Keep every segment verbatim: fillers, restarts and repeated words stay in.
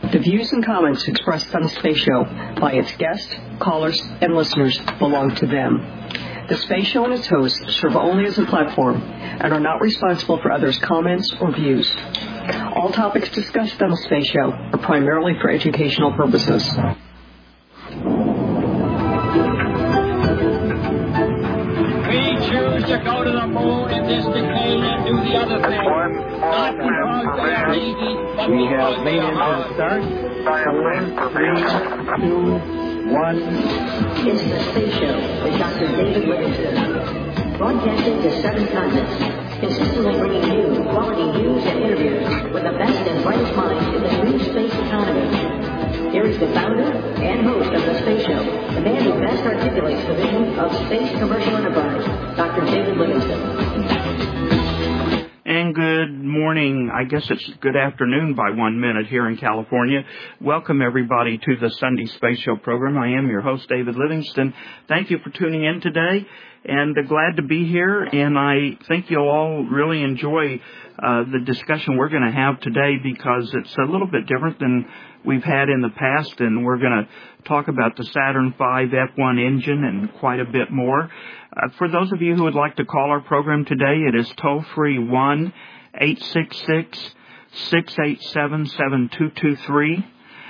The views and comments expressed on the Space Show by its guests, callers, and listeners belong to them. The Space Show and its hosts serve only as a platform and are not responsible for others' comments or views. All topics discussed on the Space Show are primarily for educational purposes. We choose to go to the moon in this decade and do the other thing. Not because they are easy, but we because have they made it to are. the start. Four, three, two, one. It's the Space Show with Doctor David Livingston. Broadcasting to seven continents, consistently bringing you quality news and interviews with the best and brightest minds in the new space economy. Here is the founder and host of the Space Show, the man who best articulates the vision of space commercial enterprise, Doctor David Livingston. And good morning. I guess it's good afternoon by one minute here in California. Welcome, everybody, to the Sunday Space Show program. I am your host, David Livingston. Thank you for tuning in today, and uh, glad to be here. And I think you'll all really enjoy uh, the discussion we're going to have today because it's a little bit different than we've had in the past, and we're going to talk about the Saturn five F one engine and quite a bit more. Uh, for those of you who would like to call our program today, it is toll-free one eight six six, six eight seven, seven two two three.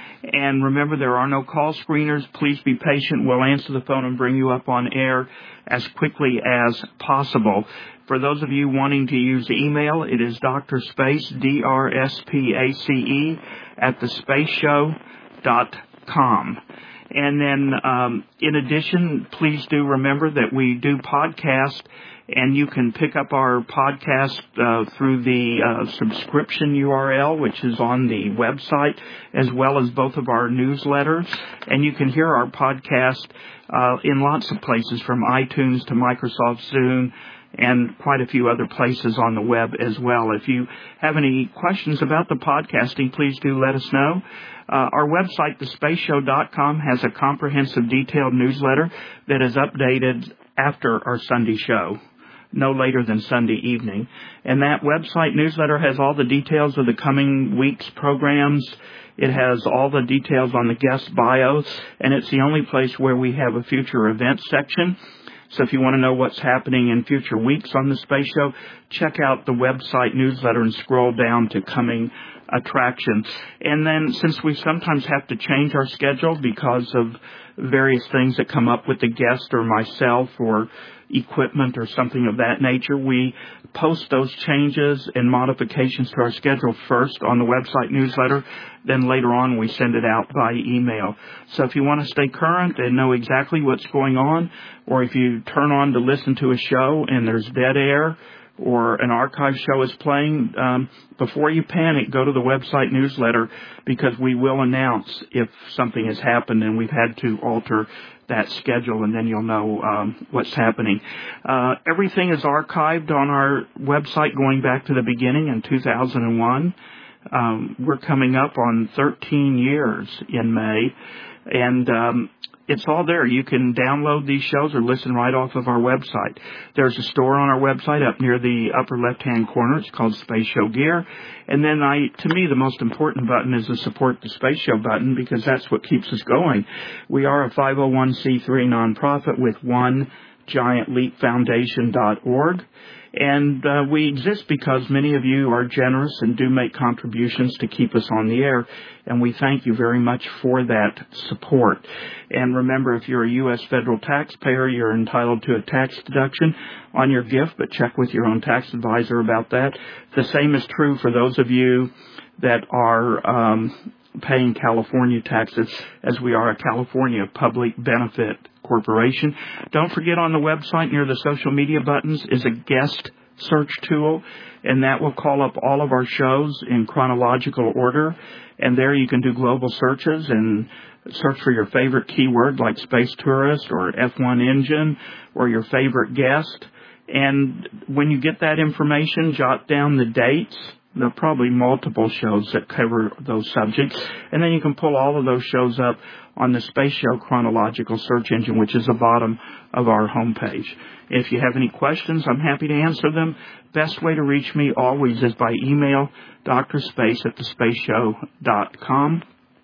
And remember, there are no call screeners. Please be patient. We'll answer the phone and bring you up on air as quickly as possible. For those of you wanting to use email, it is drspace, D R S P A C E, at the space show dot com. And then, um, in addition, please do remember that we do podcast, and you can pick up our podcast uh, through the uh, subscription U R L, which is on the website, as well as both of our newsletters. And you can hear our podcast uh, in lots of places, from iTunes to Microsoft Zune, and quite a few other places on the web as well. If you have any questions about the podcasting, please do let us know. Uh, our website, the space show dot com, has a comprehensive, detailed newsletter that is updated after our Sunday show, no later than Sunday evening. And that website newsletter has all the details of the coming week's programs. It has all the details on the guest bios, and it's the only place where we have a future events section. So if you want to know what's happening in future weeks on the Space Show, check out the website newsletter and scroll down to coming attractions. And then, since we sometimes have to change our schedule because of various things that come up with the guest or myself or equipment or something of that nature, we post those changes and modifications to our schedule first on the website newsletter. Then later on we send it out by email. So if you want to stay current and know exactly what's going on, or if you turn on to listen to a show and there's dead air or an archive show is playing, um, before you panic, go to the website newsletter, because we will announce if something has happened and we've had to alter that schedule, and then you'll know um, what's happening. Uh, everything is archived on our website going back to the beginning in two thousand one. Um, we're coming up on thirteen years in May, and um, it's all there. You can download these shows or listen right off of our website. There's a store on our website up near the upper left-hand corner. It's called Space Show Gear. And then, I, to me, the most important button is the Support the Space Show button, because that's what keeps us going. We are a five oh one c three nonprofit with one giant leap foundation dot org. And uh, we exist because many of you are generous and do make contributions to keep us on the air, and we thank you very much for that support. And remember, if you're a U S federal taxpayer, you're entitled to a tax deduction on your gift, but check with your own tax advisor about that. The same is true for those of you that are um, paying California taxes, as we are a California public benefit corporation. Don't forget, on the website near the social media buttons is a guest search tool, and that will call up all of our shows in chronological order. And there you can do global searches and search for your favorite keyword like space tourist or F one engine or your favorite guest. And when you get that information, jot down the dates. There are probably multiple shows that cover those subjects. And then you can pull all of those shows up on the Space Show chronological search engine, which is the bottom of our homepage. If you have any questions, I'm happy to answer them. Best way to reach me always is by email, drspace at the space show dot com.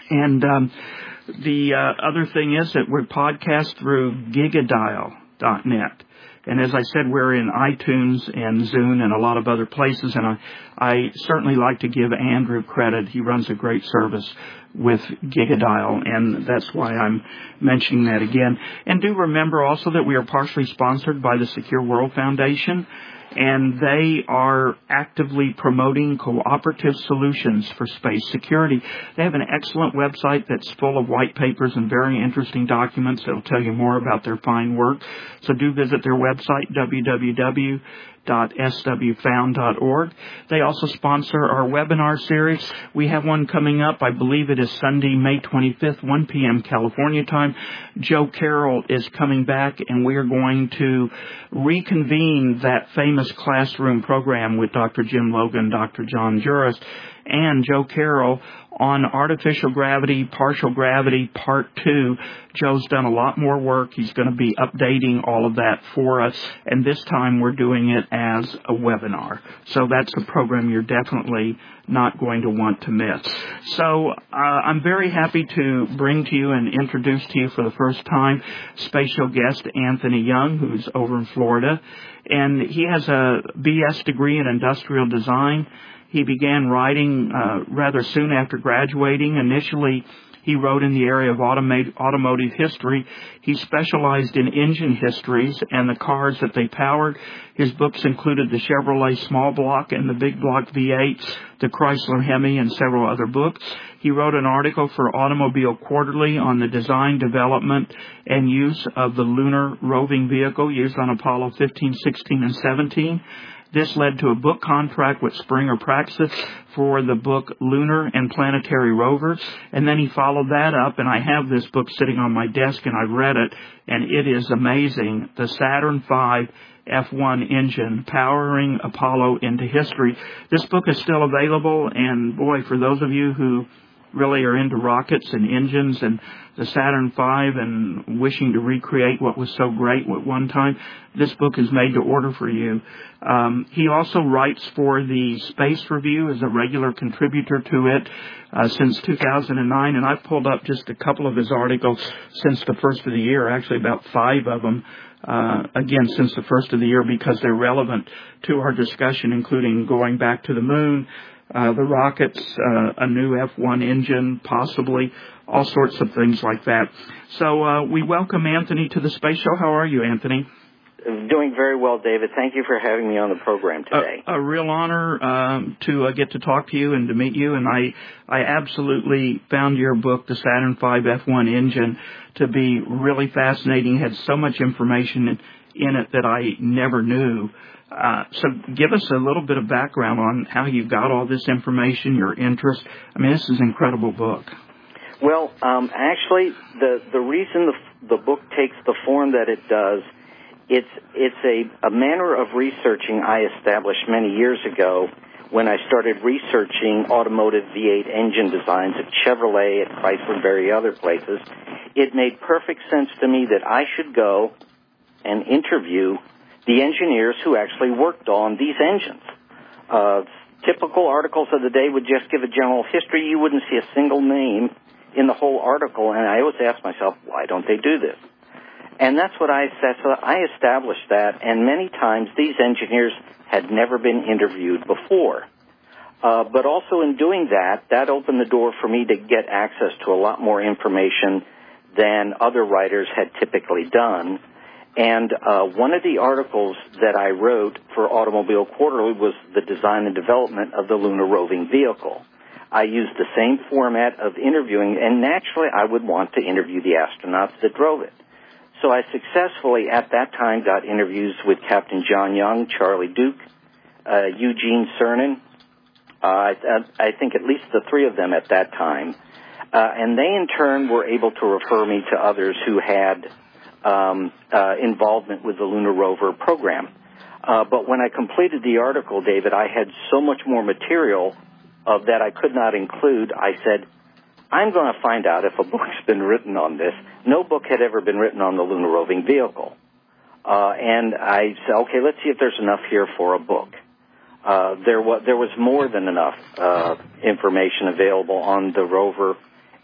And um, the uh, other thing is that we podcast through Gigadial dot net. And as I said, we're in iTunes and Zune and a lot of other places. And I, I certainly like to give Andrew credit. He runs a great service with Gigadial, and that's why I'm mentioning that again. And do remember also that we are partially sponsored by the Secure World Foundation, and they are actively promoting cooperative solutions for space security. They have an excellent website that's full of white papers and very interesting documents that will tell you more about their fine work. So do visit their website, w w w dot s w found dot org. They also sponsor our webinar series. We have one coming up. I believe it is Sunday, May twenty-fifth, one p.m. California time. Joe Carroll is coming back, and we are going to reconvene that famous classroom program with Doctor Jim Logan, Doctor John Juris, and Joe Carroll on artificial gravity, partial gravity, part two. Joe's done a lot more work. He's going to be updating all of that for us, and this time we're doing it as a webinar. So that's a program you're definitely not going to want to miss. So uh, I'm very happy to bring to you and introduce to you for the first time spatial guest Anthony Young, who's over in Florida, and he has a B S degree in industrial design. He began writing uh, rather soon after graduating. Initially, he wrote in the area of automa- automotive history. He specialized in engine histories and the cars that they powered. His books included the Chevrolet Small Block and the Big Block V eight, the Chrysler Hemi, and several other books. He wrote an article for Automobile Quarterly on the design, development, and use of the lunar roving vehicle used on Apollo fifteen, sixteen, and seventeen. This led to a book contract with Springer Praxis for the book Lunar and Planetary Rovers. And then he followed that up, and I have this book sitting on my desk, and I've read it, and it is amazing. The Saturn five F one engine, powering Apollo into history. This book is still available, and boy, for those of you who really are into rockets and engines and the Saturn five and wishing to recreate what was so great at one time, this book is made to order for you. Um, he also writes for the Space Review as a regular contributor to it uh, since two thousand nine, and I've pulled up just a couple of his articles since the first of the year, actually about five of them, uh, again, since the first of the year, because they're relevant to our discussion, including going back to the moon, Uh, the rockets, uh, a new F one engine, possibly, all sorts of things like that. So uh, we welcome Anthony to the Space Show. How are you, Anthony? Doing very well, David. Thank you for having me on the program today. A, a real honor um, to uh, get to talk to you and to meet you. And I, I absolutely found your book, The Saturn five F one Engine, to be really fascinating. It had so much information in, in it that I never knew. Uh, so give us a little bit of background on how you got all this information, your interest. I mean, this is an incredible book. Well, um, actually, the the reason the, the book takes the form that it does, it's it's a, a manner of researching I established many years ago when I started researching automotive V eight engine designs at Chevrolet, at Chrysler, and various other places. It made perfect sense to me that I should go and interview the engineers who actually worked on these engines. Uh, typical articles of the day would just give a general history. You wouldn't see a single name in the whole article, and I always ask myself, why don't they do this? And that's what I said. So I established that, and many times these engineers had never been interviewed before. Uh, but also in doing that, that opened the door for me to get access to a lot more information than other writers had typically done. And uh, one of the articles that I wrote for Automobile Quarterly was the design and development of the lunar roving vehicle. I used the same format of interviewing, and naturally I would want to interview the astronauts that drove it. So I successfully, at that time, got interviews with Captain John Young, Charlie Duke, uh, Eugene Cernan, uh, I, I think at least the three of them at that time. Uh, and they, in turn, were able to refer me to others who had Um, uh, involvement with the lunar rover program. Uh, but when I completed the article, David, I had so much more material uh, that I could not include. I said, I'm going to find out if a book's been written on this. No book had ever been written on the lunar roving vehicle. Uh, and I said, okay, let's see if there's enough here for a book. Uh, there was there was more than enough uh, information available on the rover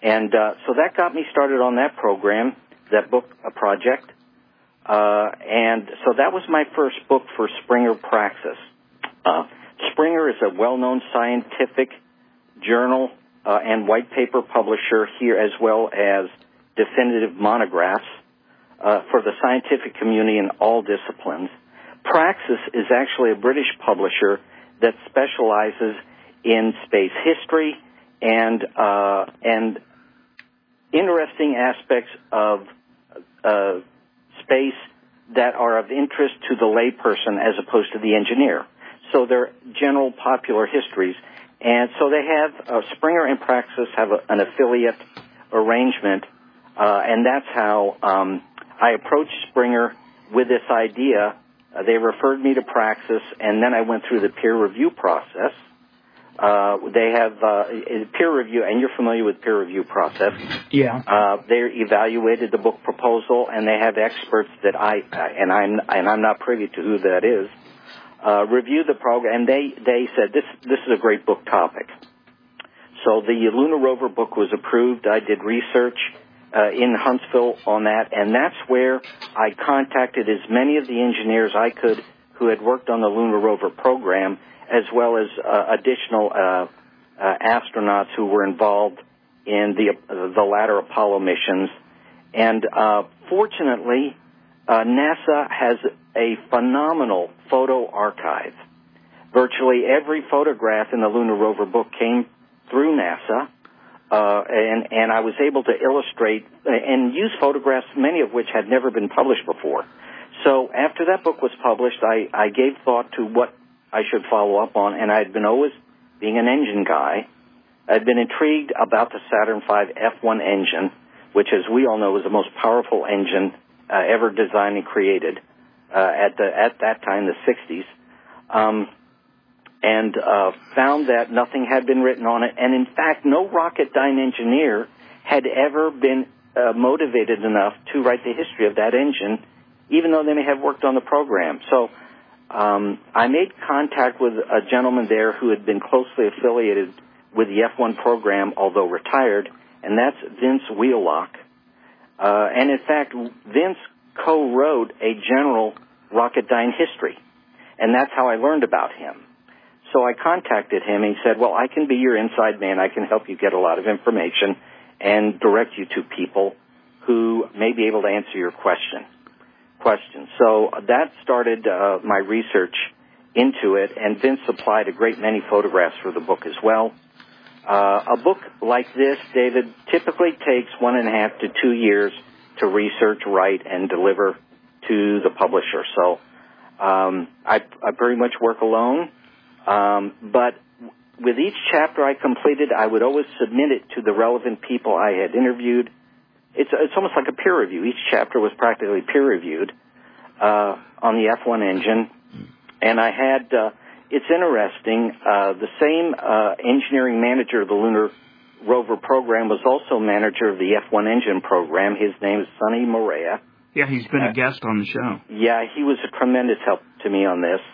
And uh, so that got me started on that program, that book uh, project. Uh, and so that was my first book for Springer Praxis. Uh, Springer is a well-known scientific journal uh, and white paper publisher here, as well as definitive monographs uh, for the scientific community in all disciplines. Praxis is actually a British publisher that specializes in space history and uh, and interesting aspects of uh, space that are of interest to the layperson as opposed to the engineer. So they're general popular histories. And so they have, uh, Springer and Praxis have a, an affiliate arrangement, uh, and that's how um, I approached Springer with this idea. Uh, they referred me to Praxis, and then I went through the peer review process. Uh, they have uh, peer review, and you're familiar with peer review process. Yeah. Uh, they evaluated the book proposal, and they have experts that I and I'm and I'm not privy to who that is. Uh, review the program, and they they said this this is a great book topic. So the Lunar Rover book was approved. I did research uh, in Huntsville on that, and that's where I contacted as many of the engineers I could who had worked on the Lunar Rover program, as well as uh, additional uh, uh, astronauts who were involved in the uh, the latter Apollo missions. And uh, fortunately, uh, NASA has a phenomenal photo archive. Virtually every photograph in the Lunar Rover book came through NASA, uh, and, and I was able to illustrate and use photographs, many of which had never been published before. So after that book was published, I, I gave thought to what I should follow up on, and I'd been always, being an engine guy, I'd been intrigued about the Saturn five F one engine, which, as we all know, was the most powerful engine uh, ever designed and created uh, at the at that time, the sixties, um, and uh, found that nothing had been written on it, and in fact, no Rocketdyne engineer had ever been uh, motivated enough to write the history of that engine, even though they may have worked on the program. So Um, I made contact with a gentleman there who had been closely affiliated with the F one program, although retired, and that's Vince Wheelock. Uh, and in fact, Vince co-wrote a general Rocketdyne history, and that's how I learned about him. So I contacted him, and he said, well, I can be your inside man. I can help you get a lot of information and direct you to people who may be able to answer your question. Question. So that started uh, my research into it, and Vince supplied a great many photographs for the book as well. Uh, a book like this, David, typically takes one and a half to two years to research, write, and deliver to the publisher. So um, I, I pretty much work alone, um, but with each chapter I completed, I would always submit it to the relevant people I had interviewed. It's it's almost like a peer review. Each chapter was practically peer reviewed uh, on the F one engine, and I had. Uh, it's interesting. Uh, the same uh, engineering manager of the Lunar Rover program was also manager of the F one engine program. His name is Sonny Morea. Yeah, he's been a guest on the show. Yeah, he was a tremendous help to me on this,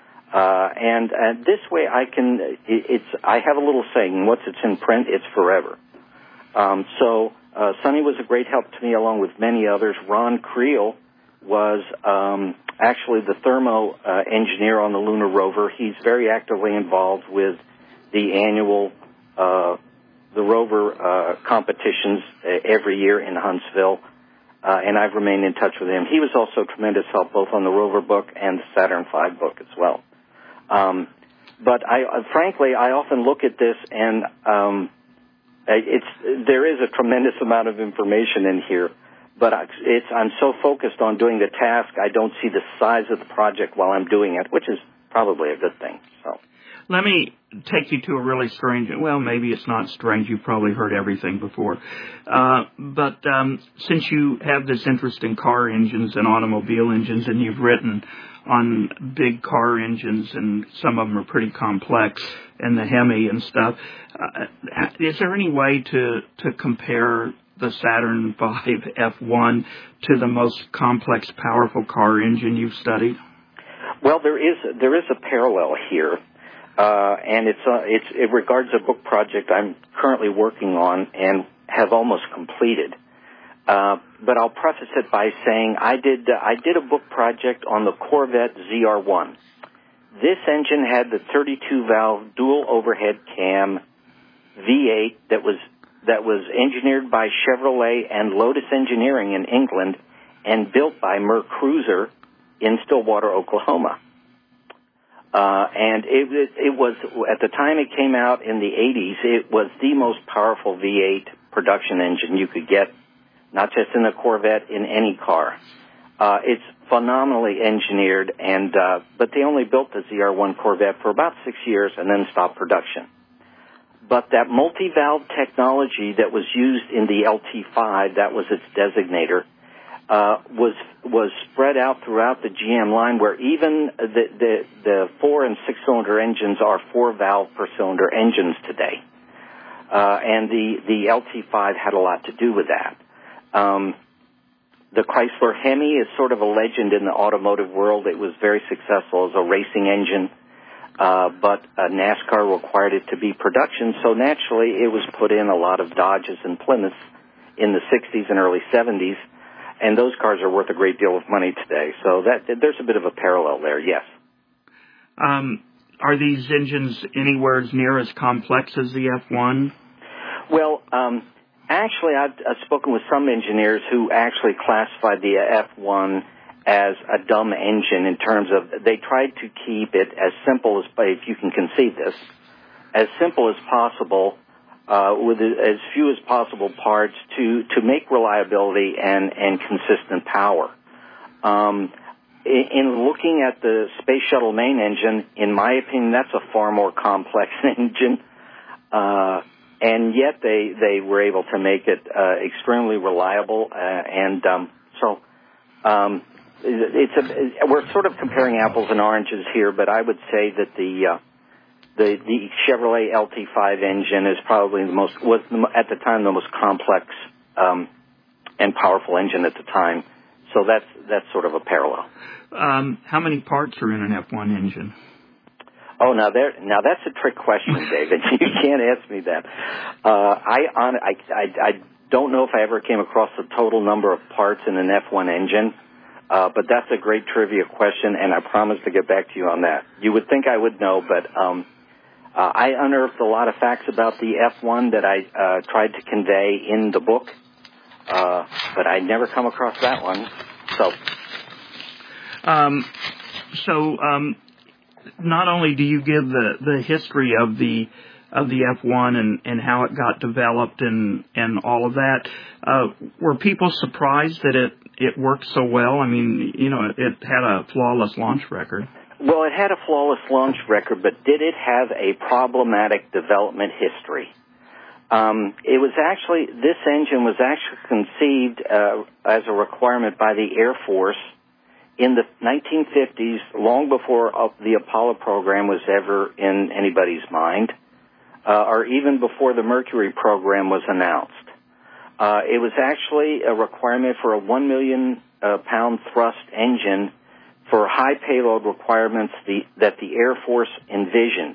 uh, and uh, this way I can. It, it's I have a little saying: once it's in print, it's forever. Um, so. Uh, Sonny was a great help to me, along with many others. Ron Creel was um, actually the thermo uh, engineer on the Lunar Rover. He's very actively involved with the annual uh, the rover uh, competitions uh, every year in Huntsville, uh, and I've remained in touch with him. He was also tremendous help both on the Rover book and the Saturn five book as well. Um, but I, uh, frankly, I often look at this and. Um, It's there is a tremendous amount of information in here, but it's I'm so focused on doing the task, I don't see the size of the project while I'm doing it, which is probably a good thing. So, let me take you to a really strange. Well, maybe it's not strange. You've probably heard everything before, uh, but um, since you have this interest in car engines and automobile engines, and you've written on big car engines, and some of them are pretty complex, and the Hemi and stuff. Uh, is there any way to, to compare the Saturn five F one to the most complex, powerful car engine you've studied? Well, there is there is a parallel here, uh, and it's uh, it's it regards a book project I'm currently working on, and have almost completed. Uh, but I'll preface it by saying I did uh, I did a book project on the Corvette Z R one. This engine had the thirty-two valve dual overhead cam V eight that was that was engineered by Chevrolet and Lotus Engineering in England and built by Merc Cruiser in Stillwater, Oklahoma. Uh, and it, it, it was, at the time it came out in the eighties, it was the most powerful V eight production engine you could get, not just in a Corvette, in any car. Uh, it's phenomenally engineered, and uh, but they only built the Z R one Corvette for about six years and then stopped production. But that multi-valve technology that was used in the L T five, that was its designator, uh, was was spread out throughout the G M line, where even the the, the four and six cylinder engines are four valve per cylinder engines today, uh, and the the L T five had a lot to do with that. Um, the Chrysler Hemi is sort of a legend in the automotive world. It was very successful as a racing engine. Uh, but uh, NASCAR required it to be production, so naturally it was put in a lot of Dodges and Plymouths in the sixties and early seventies, and those cars are worth a great deal of money today. So that there's a bit of a parallel there, yes. Um, are these engines anywhere as near as complex as the F one? Well, um, actually, I've, I've spoken with some engineers who actually classified the F one as a dumb engine in terms of they tried to keep it as simple as, if you can conceive this, as simple as possible, uh, with as few as possible parts to, to make reliability and, and consistent power. Um, in, in looking at the Space Shuttle main engine, in my opinion, that's a far more complex engine, uh, and yet they, they were able to make it uh, extremely reliable, uh, and um, so um, It's a, we're sort of comparing apples and oranges here, but I would say that the uh, the, the Chevrolet L T five engine is probably the most was the, at the time the most complex um, and powerful engine at the time. So that's that's sort of a parallel. Um, how many parts are in an F one engine? Oh, now there now that's a trick question, David. You can't ask me that. Uh, I, on, I I I don't know if I ever came across the total number of parts in an F one engine. Uh, but that's a great trivia question, and I promise to get back to you on that. You would think I would know, but um, uh, I unearthed a lot of facts about the F one that I uh, tried to convey in the book, uh, but I'd never come across that one. So, um, so um, not only do you give the, the history of the of the F one and, and how it got developed and, and all of that, uh, were people surprised that it it worked so well? I mean, you know, it had a flawless launch record. Well, it had a flawless launch record, but did it have a problematic development history? Um, it was actually, this engine was actually conceived uh, as a requirement by the Air Force in the nineteen fifties, long before uh, the Apollo program was ever in anybody's mind, uh, or even before the Mercury program was announced. Uh, it was actually a requirement for a one million uh, pound thrust engine for high payload requirements the, that the Air Force envisioned.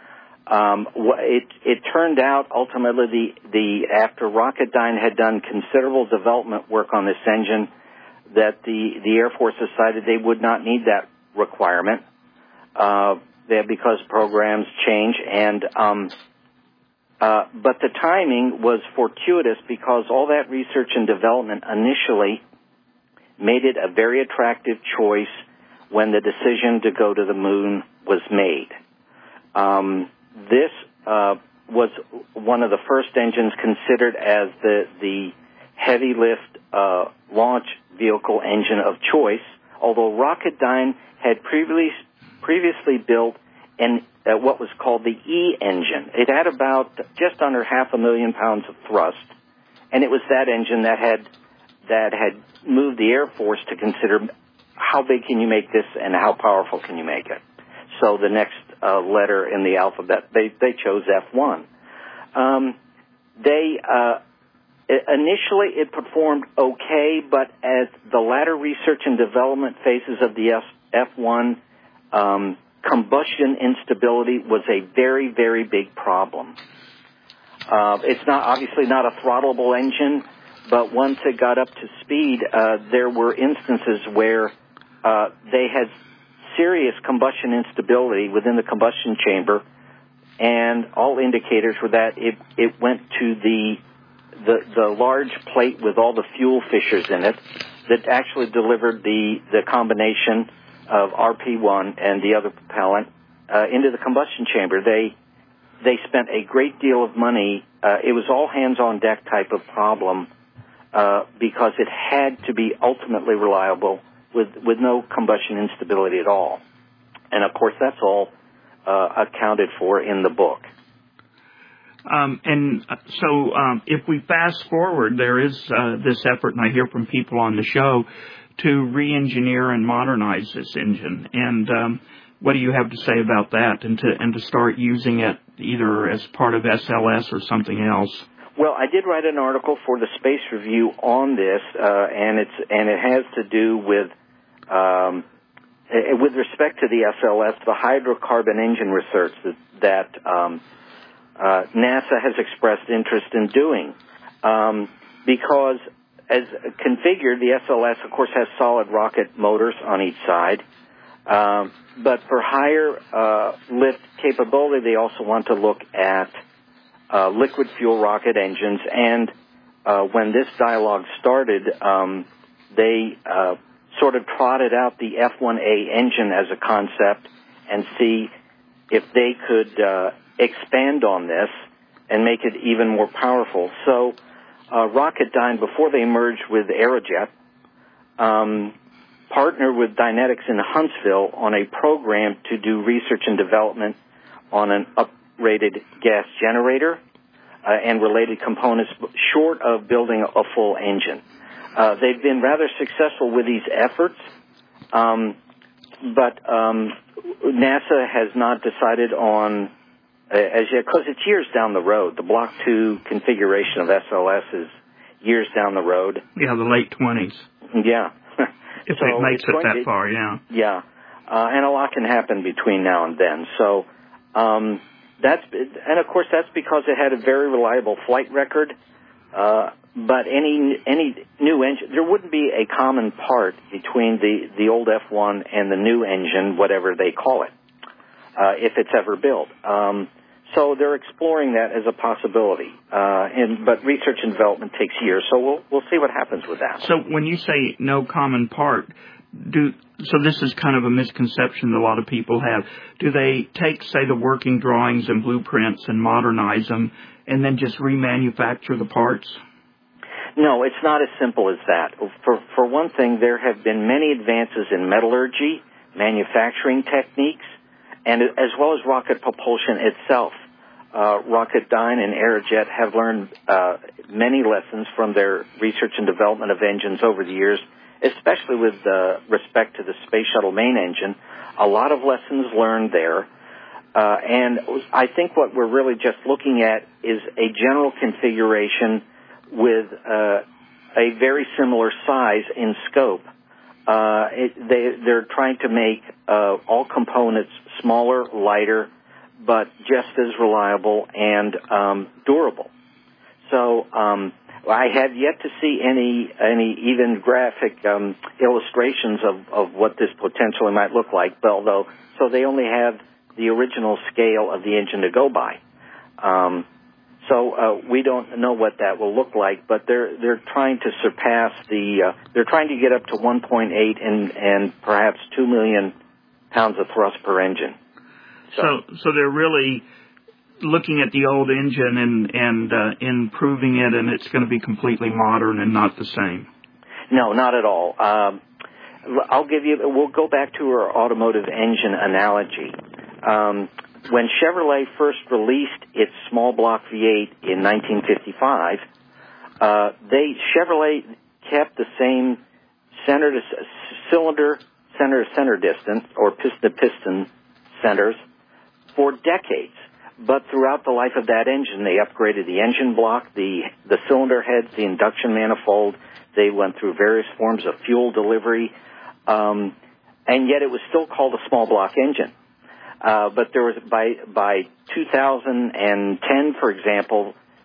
Um, it, it turned out ultimately the, the after Rocketdyne had done considerable development work on this engine, that the, the Air Force decided they would not need that requirement uh, because programs change and. Um, Uh, but the timing was fortuitous because all that research and development initially made it a very attractive choice when the decision to go to the moon was made. Um, this uh, was one of the first engines considered as the, the heavy lift uh, launch vehicle engine of choice, although Rocketdyne had previously, previously built an Uh, what was called the E engine. It had about just under half a million pounds of thrust, and it was that engine that had that had moved the Air Force to consider how big can you make this and how powerful can you make it. So the next uh, letter in the alphabet, they they chose F one. Um, they uh, initially it performed okay, but as the latter research and development phases of the F one. Um, Combustion instability was a very, very big problem. Uh, it's not obviously not a throttleable engine, but once it got up to speed, uh, there were instances where uh, they had serious combustion instability within the combustion chamber, and all indicators were that it, it went to the, the the large plate with all the fuel fissures in it that actually delivered the, the combination of R P one and the other propellant uh, into the combustion chamber. They they spent a great deal of money. Uh, it was all hands-on-deck type of problem uh, because it had to be ultimately reliable with, with no combustion instability at all. And, of course, that's all uh, accounted for in the book. Um, and so um, if we fast forward, there is uh, this effort, and I hear from people on the show, to re-engineer and modernize this engine. And um, what do you have to say about that, and to and to start using it either as part of S L S or something else? Well, I did write an article for the Space Review on this, uh, and it's and it has to do with um, with respect to the S L S, the hydrocarbon engine research that, that um, uh, NASA has expressed interest in doing, um, because as configured, the S L S, of course, has solid rocket motors on each side. Um, but for higher uh, lift capability, they also want to look at uh, liquid fuel rocket engines. And uh, when this dialogue started, um, they uh, sort of trotted out the F one A engine as a concept and see if they could uh, expand on this and make it even more powerful. So uh, Rocketdyne, before they merged with Aerojet, um, partnered with Dynetics in Huntsville on a program to do research and development on an uprated gas generator uh, and related components, short of building a full engine. Uh, they've been rather successful with these efforts, um, but um, NASA has not decided on, uh, as yet, because it's years down the road. The Block two configuration of S L S is years down the road. Yeah, the late twenties. Yeah. If so it makes it that to, far, yeah. Yeah, uh, and a lot can happen between now and then. So um, that's, and of course that's because it had a very reliable flight record. Uh, but any any new engine, there wouldn't be a common part between the the old F one and the new engine, whatever they call it, uh, if it's ever built. Um, so they're exploring that as a possibility. Uh, and but research and development takes years, so we'll we'll see what happens with that. So when you say no common part, do so this is kind of a misconception that a lot of people have. Do they take, say, the working drawings and blueprints and modernize them and then just remanufacture the parts? No, it's not as simple as that. For for one thing, there have been many advances in metallurgy, manufacturing techniques, and as well as rocket propulsion itself. Uh, Rocketdyne and Aerojet have learned uh, many lessons from their research and development of engines over the years, especially with uh, respect to the Space Shuttle main engine. A lot of lessons learned there. Uh, and I think what we're really just looking at is a general configuration with uh, a very similar size in scope. Uh, it, they, they're trying to make uh, all components smaller, lighter, but just as reliable and um, durable. So um, I have yet to see any any even graphic um, illustrations of, of what this potentially might look like, although so they only have the original scale of the engine to go by. Um, so uh, we don't know what that will look like, but they're they're trying to surpass the uh, they're trying to get up to one point eight and and perhaps two million pounds of thrust per engine. So, so, so they're really looking at the old engine and and uh, improving it, and it's going to be completely modern and not the same. No, not at all. Um, I'll give you. We'll go back to our automotive engine analogy. Um, when Chevrolet first released its small block V eight in nineteen fifty-five, uh, they Chevrolet kept the same center to cylinder center to center distance or piston to piston centers for decades. But throughout the life of that engine, they upgraded the engine block, the the cylinder heads, the induction manifold. They went through various forms of fuel delivery, um, and yet it was still called a small block engine. Uh, but there was by by two thousand ten, for example,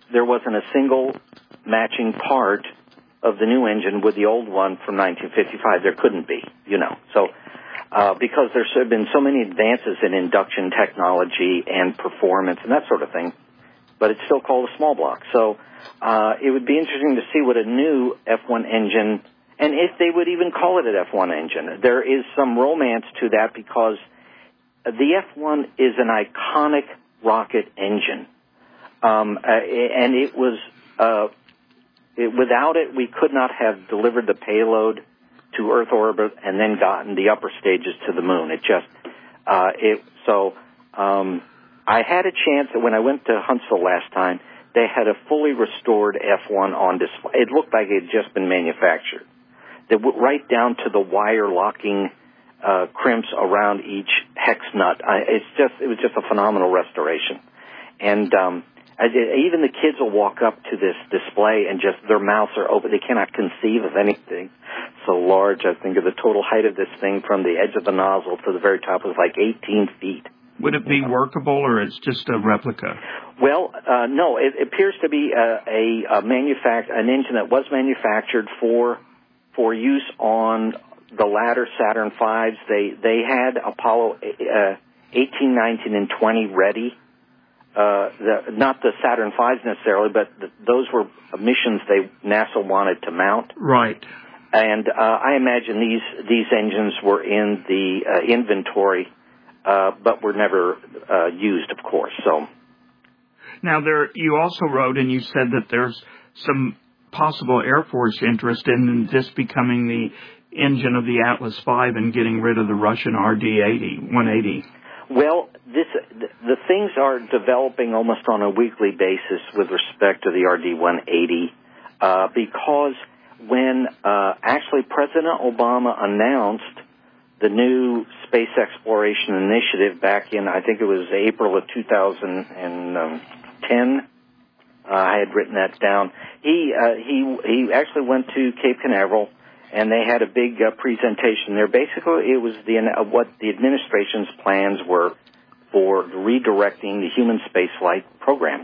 there wasn't a single matching part of the new engine with the old one from nineteen fifty-five. There couldn't be, you know. So uh, because there's been so many advances in induction technology and performance and that sort of thing, but it's still called a small block. So uh, it would be interesting to see what a new F one engine, and if they would even call it an F one engine. There is some romance to that because the F one is an iconic rocket engine. Um, uh, and it was, uh, it, without it, we could not have delivered the payload to Earth orbit and then gotten the upper stages to the moon. It just, uh, it, so, um, I had a chance when I went to Huntsville last time, they had a fully restored F one on display. It looked like it had just been manufactured. They went right down to the wire locking, uh, crimps around each hex nut. I, it's just, it was just a phenomenal restoration. And, um, I, even the kids will walk up to this display and just, their mouths are open. They cannot conceive of anything so large. I think of the total height of this thing from the edge of the nozzle to the very top was like eighteen feet. Would it be workable, or it's just a replica? Well, uh, no, it appears to be a, a, a manufact- an engine that was manufactured for for use on the latter Saturn fives. They they had Apollo uh, eighteen, nineteen, and twenty ready. Uh, the, not the Saturn fives necessarily, but the, those were missions they NASA wanted to mount. Right. And uh, I imagine these these engines were in the uh, inventory. Uh, but were never uh, used, of course. So now, there you also wrote, and you said that there's some possible Air Force interest in this becoming the engine of the Atlas five and getting rid of the Russian R D eighty, one eighty. Well, this the, the things are developing almost on a weekly basis with respect to the R D one eighty, uh, because when uh, actually President Obama announced the new space exploration initiative back in, I think it was April of two thousand ten. Uh, I had written that down. He uh, he he actually went to Cape Canaveral, and they had a big uh, presentation there. Basically, it was the uh, what the administration's plans were for redirecting the human spaceflight program.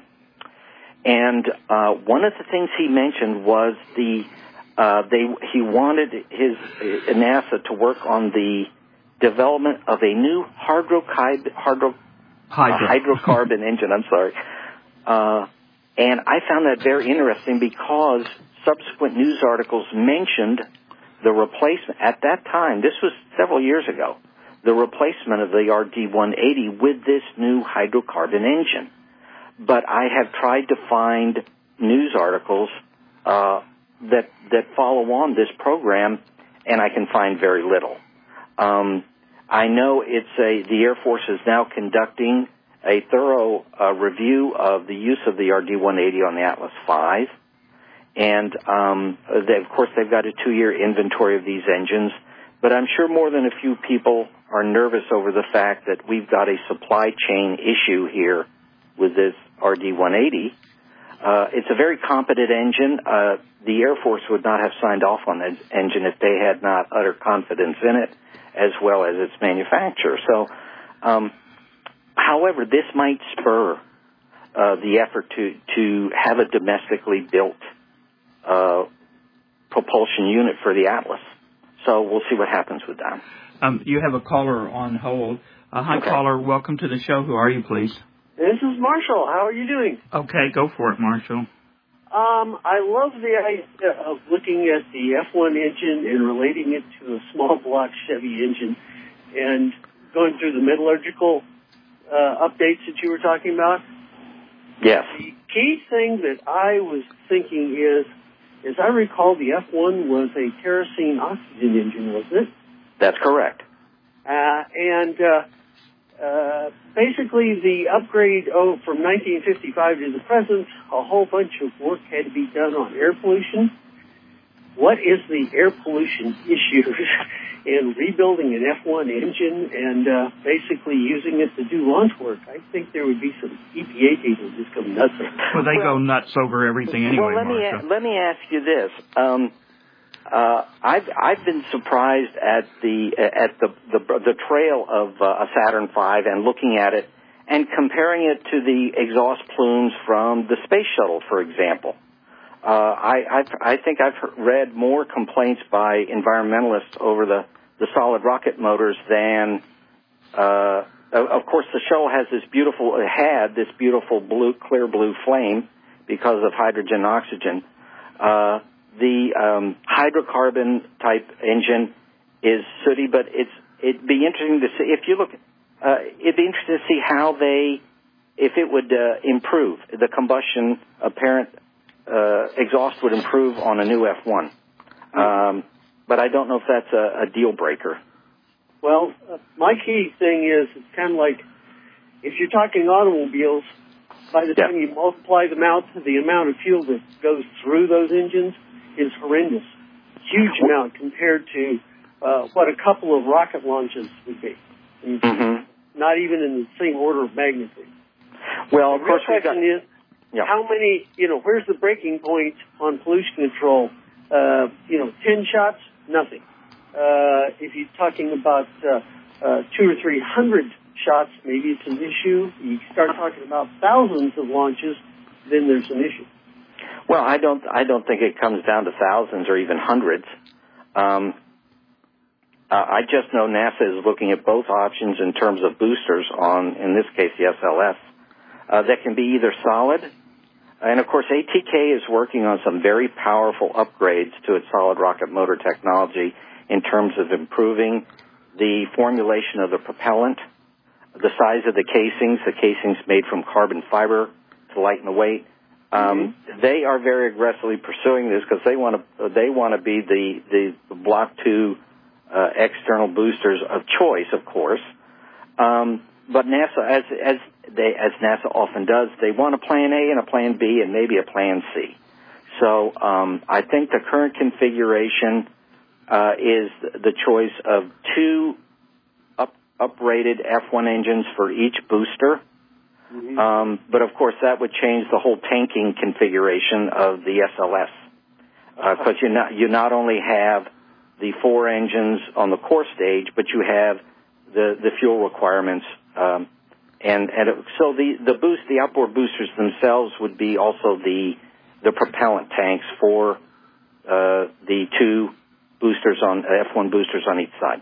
And uh, one of the things he mentioned was the Uh, they, he wanted his uh, NASA to work on the development of a new hydrocarbon, hydro, Hydro. uh, hydrocarbon engine. I'm sorry. Uh, and I found that very interesting because subsequent news articles mentioned the replacement, at that time, this was several years ago, the replacement of the R D one eighty with this new hydrocarbon engine. But I have tried to find news articles uh, that that follow on this program, and I can find very little. Um, I know it's a the Air Force is now conducting a thorough uh, review of the use of the R D one eighty on the Atlas five, and um, they, of course they've got a two-year inventory of these engines. But I'm sure more than a few people are nervous over the fact that we've got a supply chain issue here with this R D one eighty. Uh, it's a very competent engine. Uh, the Air Force would not have signed off on that engine if they had not utter confidence in it, as well as its manufacturer. So, um, however, this might spur uh, the effort to, to have a domestically built uh, propulsion unit for the Atlas. So we'll see what happens with that. Um, you have a caller on hold. Uh, hi, okay. Caller. Welcome to the show. Who are you, please? This is Marshall. How are you doing? Okay, go for it, Marshall. Um, I love the idea of looking at the F one engine and relating it to a small block Chevy engine and going through the metallurgical uh, updates that you were talking about. Yes. The key thing that I was thinking is, as I recall, the F one was a kerosene oxygen engine, wasn't it? That's correct. Uh, and uh, uh, basically the upgrade oh, from nineteen fifty-five to the present, a whole bunch of work had to be done on air pollution. What is the air pollution issue in rebuilding an F one engine and uh, basically using it to do launch work? I think there would be some E P A people just go nuts. Well, they well, go nuts over everything anyway, well, let me Marshall. a- let me ask you this. Um, Uh, I've I've been surprised at the at the the, the trail of uh, a Saturn five and looking at it and comparing it to the exhaust plumes from the space shuttle, for example. Uh, I, I've, I think I've read more complaints by environmentalists over the, the solid rocket motors than, uh, of course, the shuttle has this beautiful, it had this beautiful blue, clear blue flame because of hydrogen and oxygen. Uh, the um, hydrocarbon type engine is sooty, but it's it'd be interesting to see if you look. Uh, it'd be interesting to see how they, if it would uh, improve the combustion apparent. Uh, exhaust would improve on a new F one. Um, but I don't know if that's a, a deal breaker. Well, uh, my key thing is it's kind of like if you're talking automobiles, by the yeah. time you multiply them out, the amount of fuel that goes through those engines is horrendous. Huge amount compared to uh, what a couple of rocket launches would be. Mm-hmm. Not even in the same order of magnitude. Well, the of course, real we got... question is, Yeah. How many, you know, where's the breaking point on pollution control? Uh, you know, ten shots, nothing. Uh, if you're talking about uh, uh, two or three hundred shots, maybe it's an issue. You start talking about thousands of launches, then there's an issue. Well, I don't, I don't think it comes down to thousands or even hundreds. Um, uh, I just know NASA is looking at both options in terms of boosters on, in this case, the S L S, uh, that can be either solid. And, of course, A T K is working on some very powerful upgrades to its solid rocket motor technology in terms of improving the formulation of the propellant, the size of the casings, the casings made from carbon fiber to lighten the weight. Um, mm-hmm. They are very aggressively pursuing this because they want to they want to be the, the Block two uh, external boosters of choice, of course. Um, but NASA, as as they as NASA often does, they want a plan A and a plan B and maybe a plan C. So um, I think the current configuration uh, is the choice of two up uprated F one engines for each booster. Mm-hmm. Um, but of course, that would change the whole tanking configuration of the S L S because uh, you not you not only have the four engines on the core stage, but you have the the fuel requirements. Um, and and it, so the the boost the outboard boosters themselves would be also the the propellant tanks for uh, the two boosters on F one boosters on each side.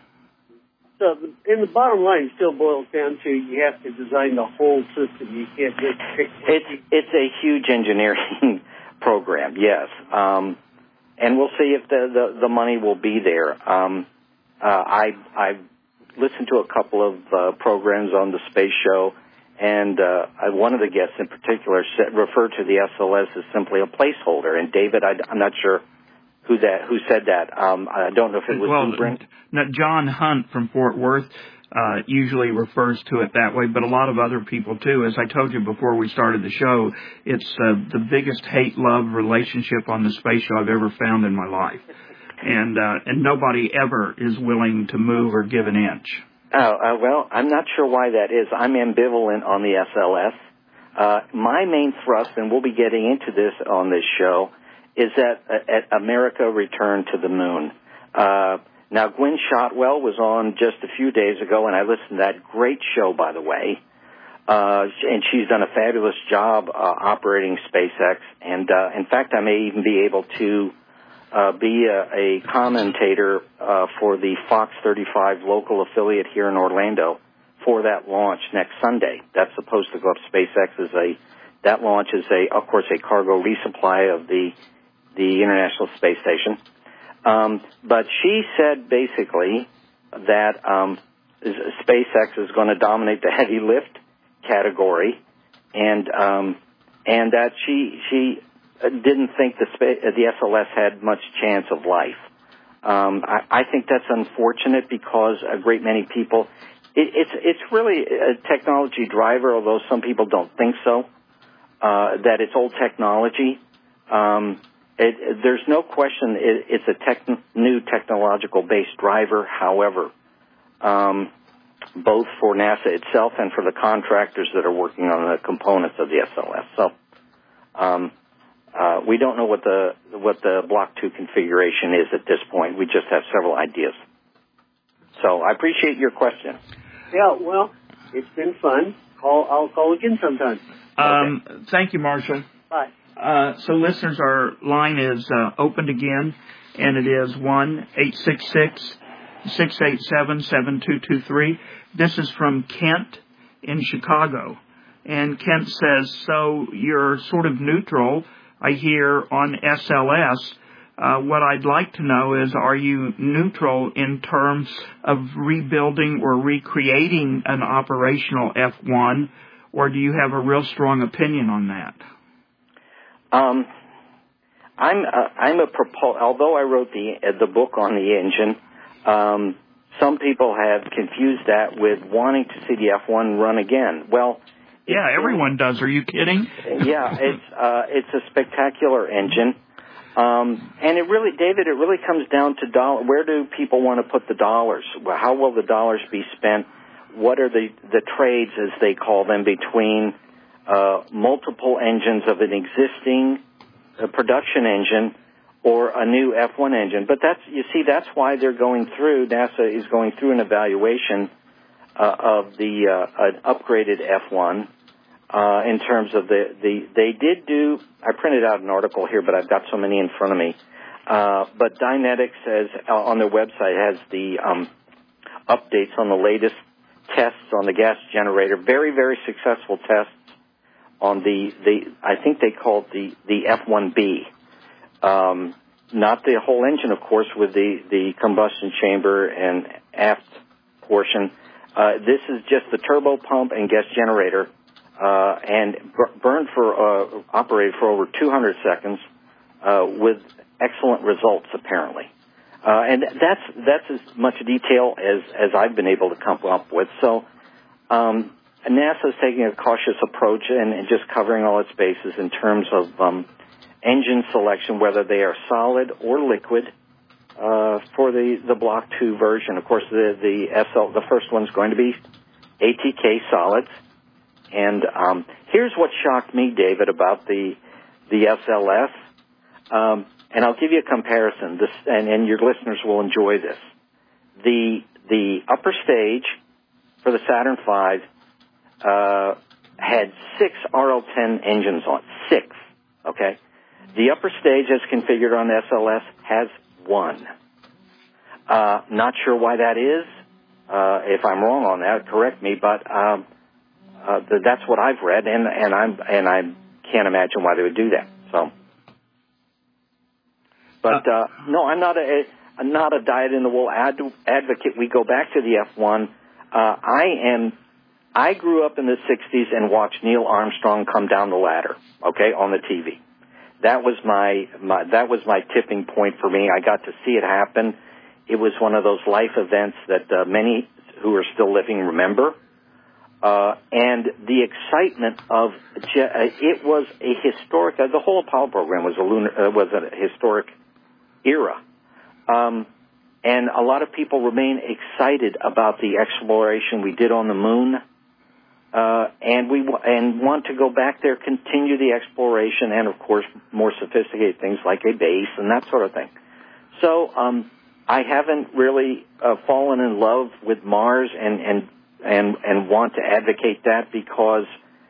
So in the bottom line, it still boils down to you have to design the whole system. You can't just pick. It's it's a huge engineering program, yes, um, and we'll see if the, the the money will be there. Um, uh, I I've listened to a couple of uh, programs on the space show, and uh, one of the guests in particular said, referred to the S L S as simply a placeholder. And David, I, I'm not sure who that who said that. Um, I don't know if it was well, Brent. Now, John Hunt from Fort Worth uh, usually refers to it that way, but a lot of other people too. As I told you before we started the show, it's uh, the biggest hate-love relationship on the space show I've ever found in my life. And uh, and nobody ever is willing to move or give an inch. Oh, uh, well, I'm not sure why that is. I'm ambivalent on the S L S. Uh, my main thrust, and we'll be getting into this on this show, is that uh, America returned to the moon. Uh, now, Gwen Shotwell was on just a few days ago, and I listened to that great show, by the way. Uh, and she's done a fabulous job uh, operating SpaceX. And, uh, in fact, I may even be able to Uh, be a, a commentator uh, for the Fox thirty-five local affiliate here in Orlando for that launch next Sunday. That's supposed to go up. SpaceX is a that launch is a of course a cargo resupply of the the International Space Station. Um, but she said basically that um, SpaceX is going to dominate the heavy lift category, and um, and that she she. didn't think the, the S L S had much chance of life. Um, I, I think that's unfortunate because a great many people, it, it's it's really a technology driver, although some people don't think so, uh, that it's old technology. Um, it, it, there's no question it, it's a tech, new technological-based driver, however, um, both for NASA itself and for the contractors that are working on the components of the S L S. So, um, Uh, we don't know what the what the Block two configuration is at this point. We just have several ideas. So I appreciate your question. Yeah, well, it's been fun. call. I'll call again sometime. Um, Okay. Thank you, Marshall. Bye. Uh, so, listeners, our line is uh, opened again, and it is one eight six six, six eight seven, seven two two three. This is from Kent in Chicago. And Kent says, so you're sort of neutral, I hear, on S L S. Uh, what I'd like to know is, are you neutral in terms of rebuilding or recreating an operational F one, or do you have a real strong opinion on that? Um, I'm uh, I'm a propos- although I wrote the uh, the book on the engine, um, some people have confused that with wanting to see the F one run again. Well, yeah, everyone does. Are you kidding? Yeah, it's uh, it's a spectacular engine. Um, and it really, David, it really comes down to dollar. Where do people want to put the dollars? How will the dollars be spent? What are the, the trades, as they call them, between uh, multiple engines of an existing uh, production engine or a new F one engine? But that's, you see, that's why they're going through, NASA is going through an evaluation uh, of the uh, an upgraded F one. Uh, in terms of the, the, they did do, I printed out an article here, but I've got so many in front of me. Uh, but Dynetics has, uh, on their website, has the um, updates on the latest tests on the gas generator. Very, very successful tests on the, the I think they call it the, the F one B. Um, not the whole engine, of course, with the, the combustion chamber and aft portion. Uh, this is just the turbo pump and gas generator. Uh, and b- burned for, uh, operated for over two hundred seconds, uh, with excellent results, apparently. Uh, and that's, that's as much detail as, as I've been able to come up with. So, um, NASA's taking a cautious approach and, and just covering all its bases in terms of, um, engine selection, whether they are solid or liquid, uh, for the, the Block two version. Of course, the, the S L, the first one's going to be A T K solids. And um, here's what shocked me, David, about the the S L S. Um, and I'll give you a comparison, this, and, and your listeners will enjoy this. The the upper stage for the Saturn five uh, had six R L ten engines on it. Six, okay? The upper stage, as configured on the S L S, has one. Uh, not sure why that is. Uh, if I'm wrong on that, correct me, but... Um, Uh, that's what I've read, and, and I'm and I can't imagine why they would do that. So, but uh, no, I'm not a I'm not a dyed-in-the-wool ad, advocate. We go back to the F one. Uh, I am. I grew up in the sixties and watched Neil Armstrong come down the ladder. Okay, on the T V. That was my, my that was my tipping point for me. I got to see it happen. It was one of those life events that uh, many who are still living remember. Uh, and the excitement of, it was a historic, uh, the whole Apollo program was a lunar, uh, was a historic era. Um, and a lot of people remain excited about the exploration we did on the moon. Uh, and we, and want to go back there, continue the exploration, and of course, more sophisticated things like a base and that sort of thing. So, um, I haven't really, uh, fallen in love with Mars and, and, and and want to advocate that because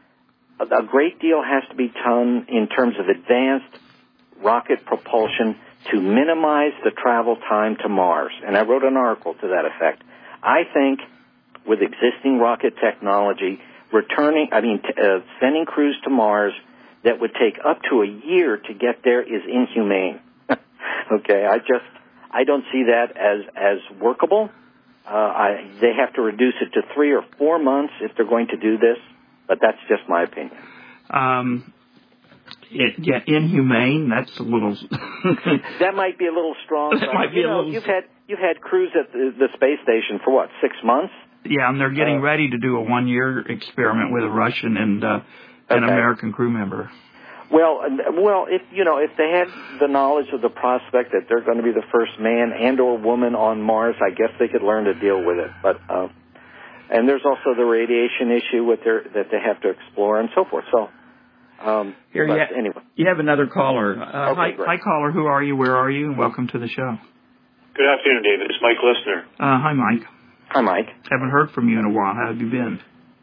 a great deal has to be done in terms of advanced rocket propulsion to minimize the travel time to Mars. And I wrote an article to that effect. I think with existing rocket technology, returning, I mean, t- uh, sending crews to Mars that would take up to a year to get there is inhumane. Okay, I just, I don't see that as, as workable. Uh, I, they have to reduce it to three or four months if they're going to do this, but that's just my opinion. Um, it, yeah, inhumane. That's a little. That might be a little strong. That but, might be you a know, little. You've had you've had crews at the, the space station for what, six months? Yeah, and they're getting uh, ready to do a one-year experiment with a Russian and uh, an okay. American crew member. Well, well, if you know, if they had the knowledge of the prospect that they're going to be the first man and or woman on Mars, I guess they could learn to deal with it. But uh, and there's also the radiation issue with their that they have to explore and so forth. So um, here, but you, ha- anyway, you have another caller. Uh, okay, hi, great. hi, caller. Who are you? Where are you? And welcome to the show. Good afternoon, David. It's Mike Listener. Uh, hi, Mike. Hi, Mike. Haven't heard from you in a while. How have you been?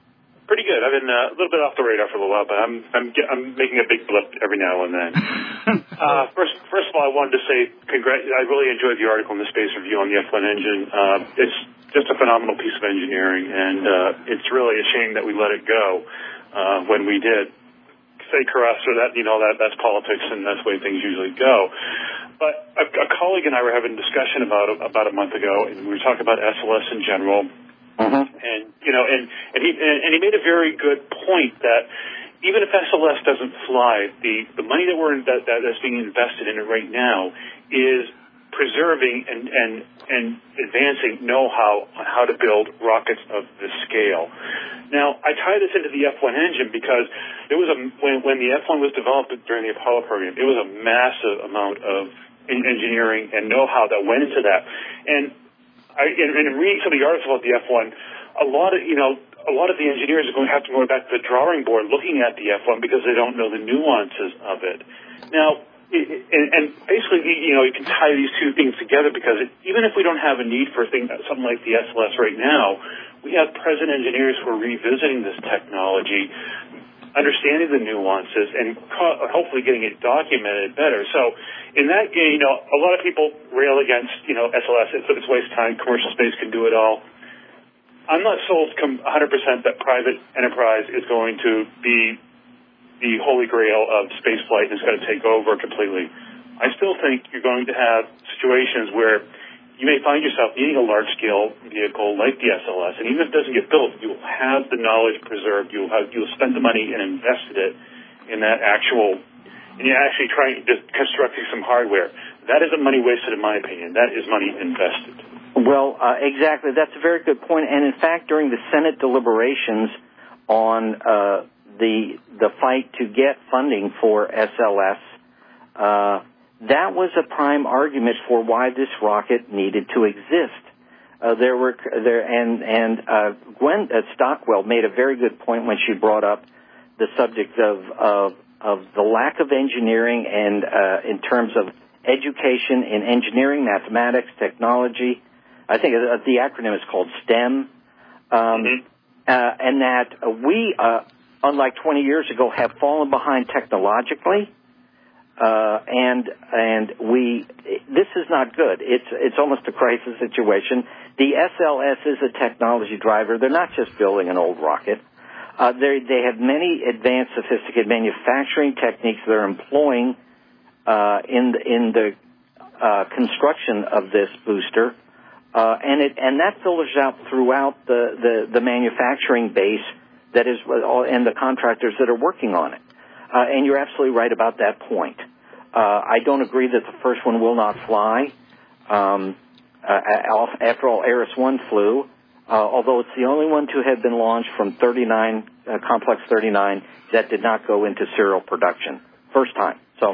Pretty good. I've been uh, a little bit off the radar for a little while, but I'm I'm I'm making a big blip every now and then. uh, first, first of all, I wanted to say congrat. I really enjoyed the article in the Space Review on the F one engine. Uh, it's just a phenomenal piece of engineering, and uh, it's really a shame that we let it go uh, when we did. Say caress or that, you know, that that's politics, and that's the way things usually go. But a, a colleague and I were having a discussion about about a month ago, and we were talking about S L S in general. Mm-hmm. And you know, and and he and, and he made a very good point that even if S L S doesn't fly, the the money that we're in, that, that that's being invested in it right now is preserving and and and advancing know-how on how to build rockets of this scale. Now, I tie this into the F one engine because there was a when when the F one was developed during the Apollo program, it was a massive amount of engineering and know-how that went into that, and I, in, in reading some of the articles about the F one, a lot of, you know, a lot of the engineers are going to have to go back to the drawing board looking at the F one because they don't know the nuances of it. Now, it, and, and basically, you know, you can tie these two things together because it, even if we don't have a need for a thing, something like the S L S right now, we have present engineers who are revisiting this technology, understanding the nuances, and co- hopefully getting it documented better. So in that, you know, a lot of people rail against, you know, S L S. It's, it's waste time. Commercial space can do it all. I'm not sold one hundred percent that private enterprise is going to be the holy grail of space flight and it's going to take over completely. I still think you're going to have situations where you may find yourself needing a large-scale vehicle like the S L S, and even if it doesn't get built, you'll have the knowledge preserved. You'll have, you'll spend the money and invested it in that actual, and you're actually trying to constructing some hardware. That isn't money wasted, in my opinion. That is money invested. Well, uh, exactly. That's a very good point. And in fact, during the Senate deliberations on uh, the the fight to get funding for S L S, uh, that was a prime argument for why this rocket needed to exist. Uh, there were there and and uh, Gwen uh, Stockwell made a very good point when she brought up the subject of of, of the lack of engineering and uh, in terms of education in engineering, mathematics, technology. I think uh, the acronym is called STEM, um, mm-hmm. uh, and that uh, we, uh, unlike twenty years ago, have fallen behind technologically. Uh, and, and we, this is not good. It's, it's almost a crisis situation. The S L S is a technology driver. They're not just building an old rocket. Uh, they, they have many advanced, sophisticated manufacturing techniques they're employing, uh, in the, in the, uh, construction of this booster. Uh, and it, and that filters out throughout the, the, the manufacturing base that is, and the contractors that are working on it. Uh, and you're absolutely right about that point. Uh, I don't agree that the first one will not fly. Um, uh, after all, Ares one flew, uh, although it's the only one to have been launched from thirty-nine, uh, Complex thirty-nine that did not go into serial production. First time. So,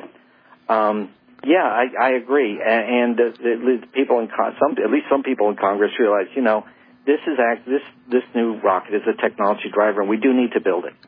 um, yeah, I, I agree. And, and uh, the, the people in Con- some, at least some people in Congress realize, you know, this is act, this this new rocket is a technology driver, and we do need to build it.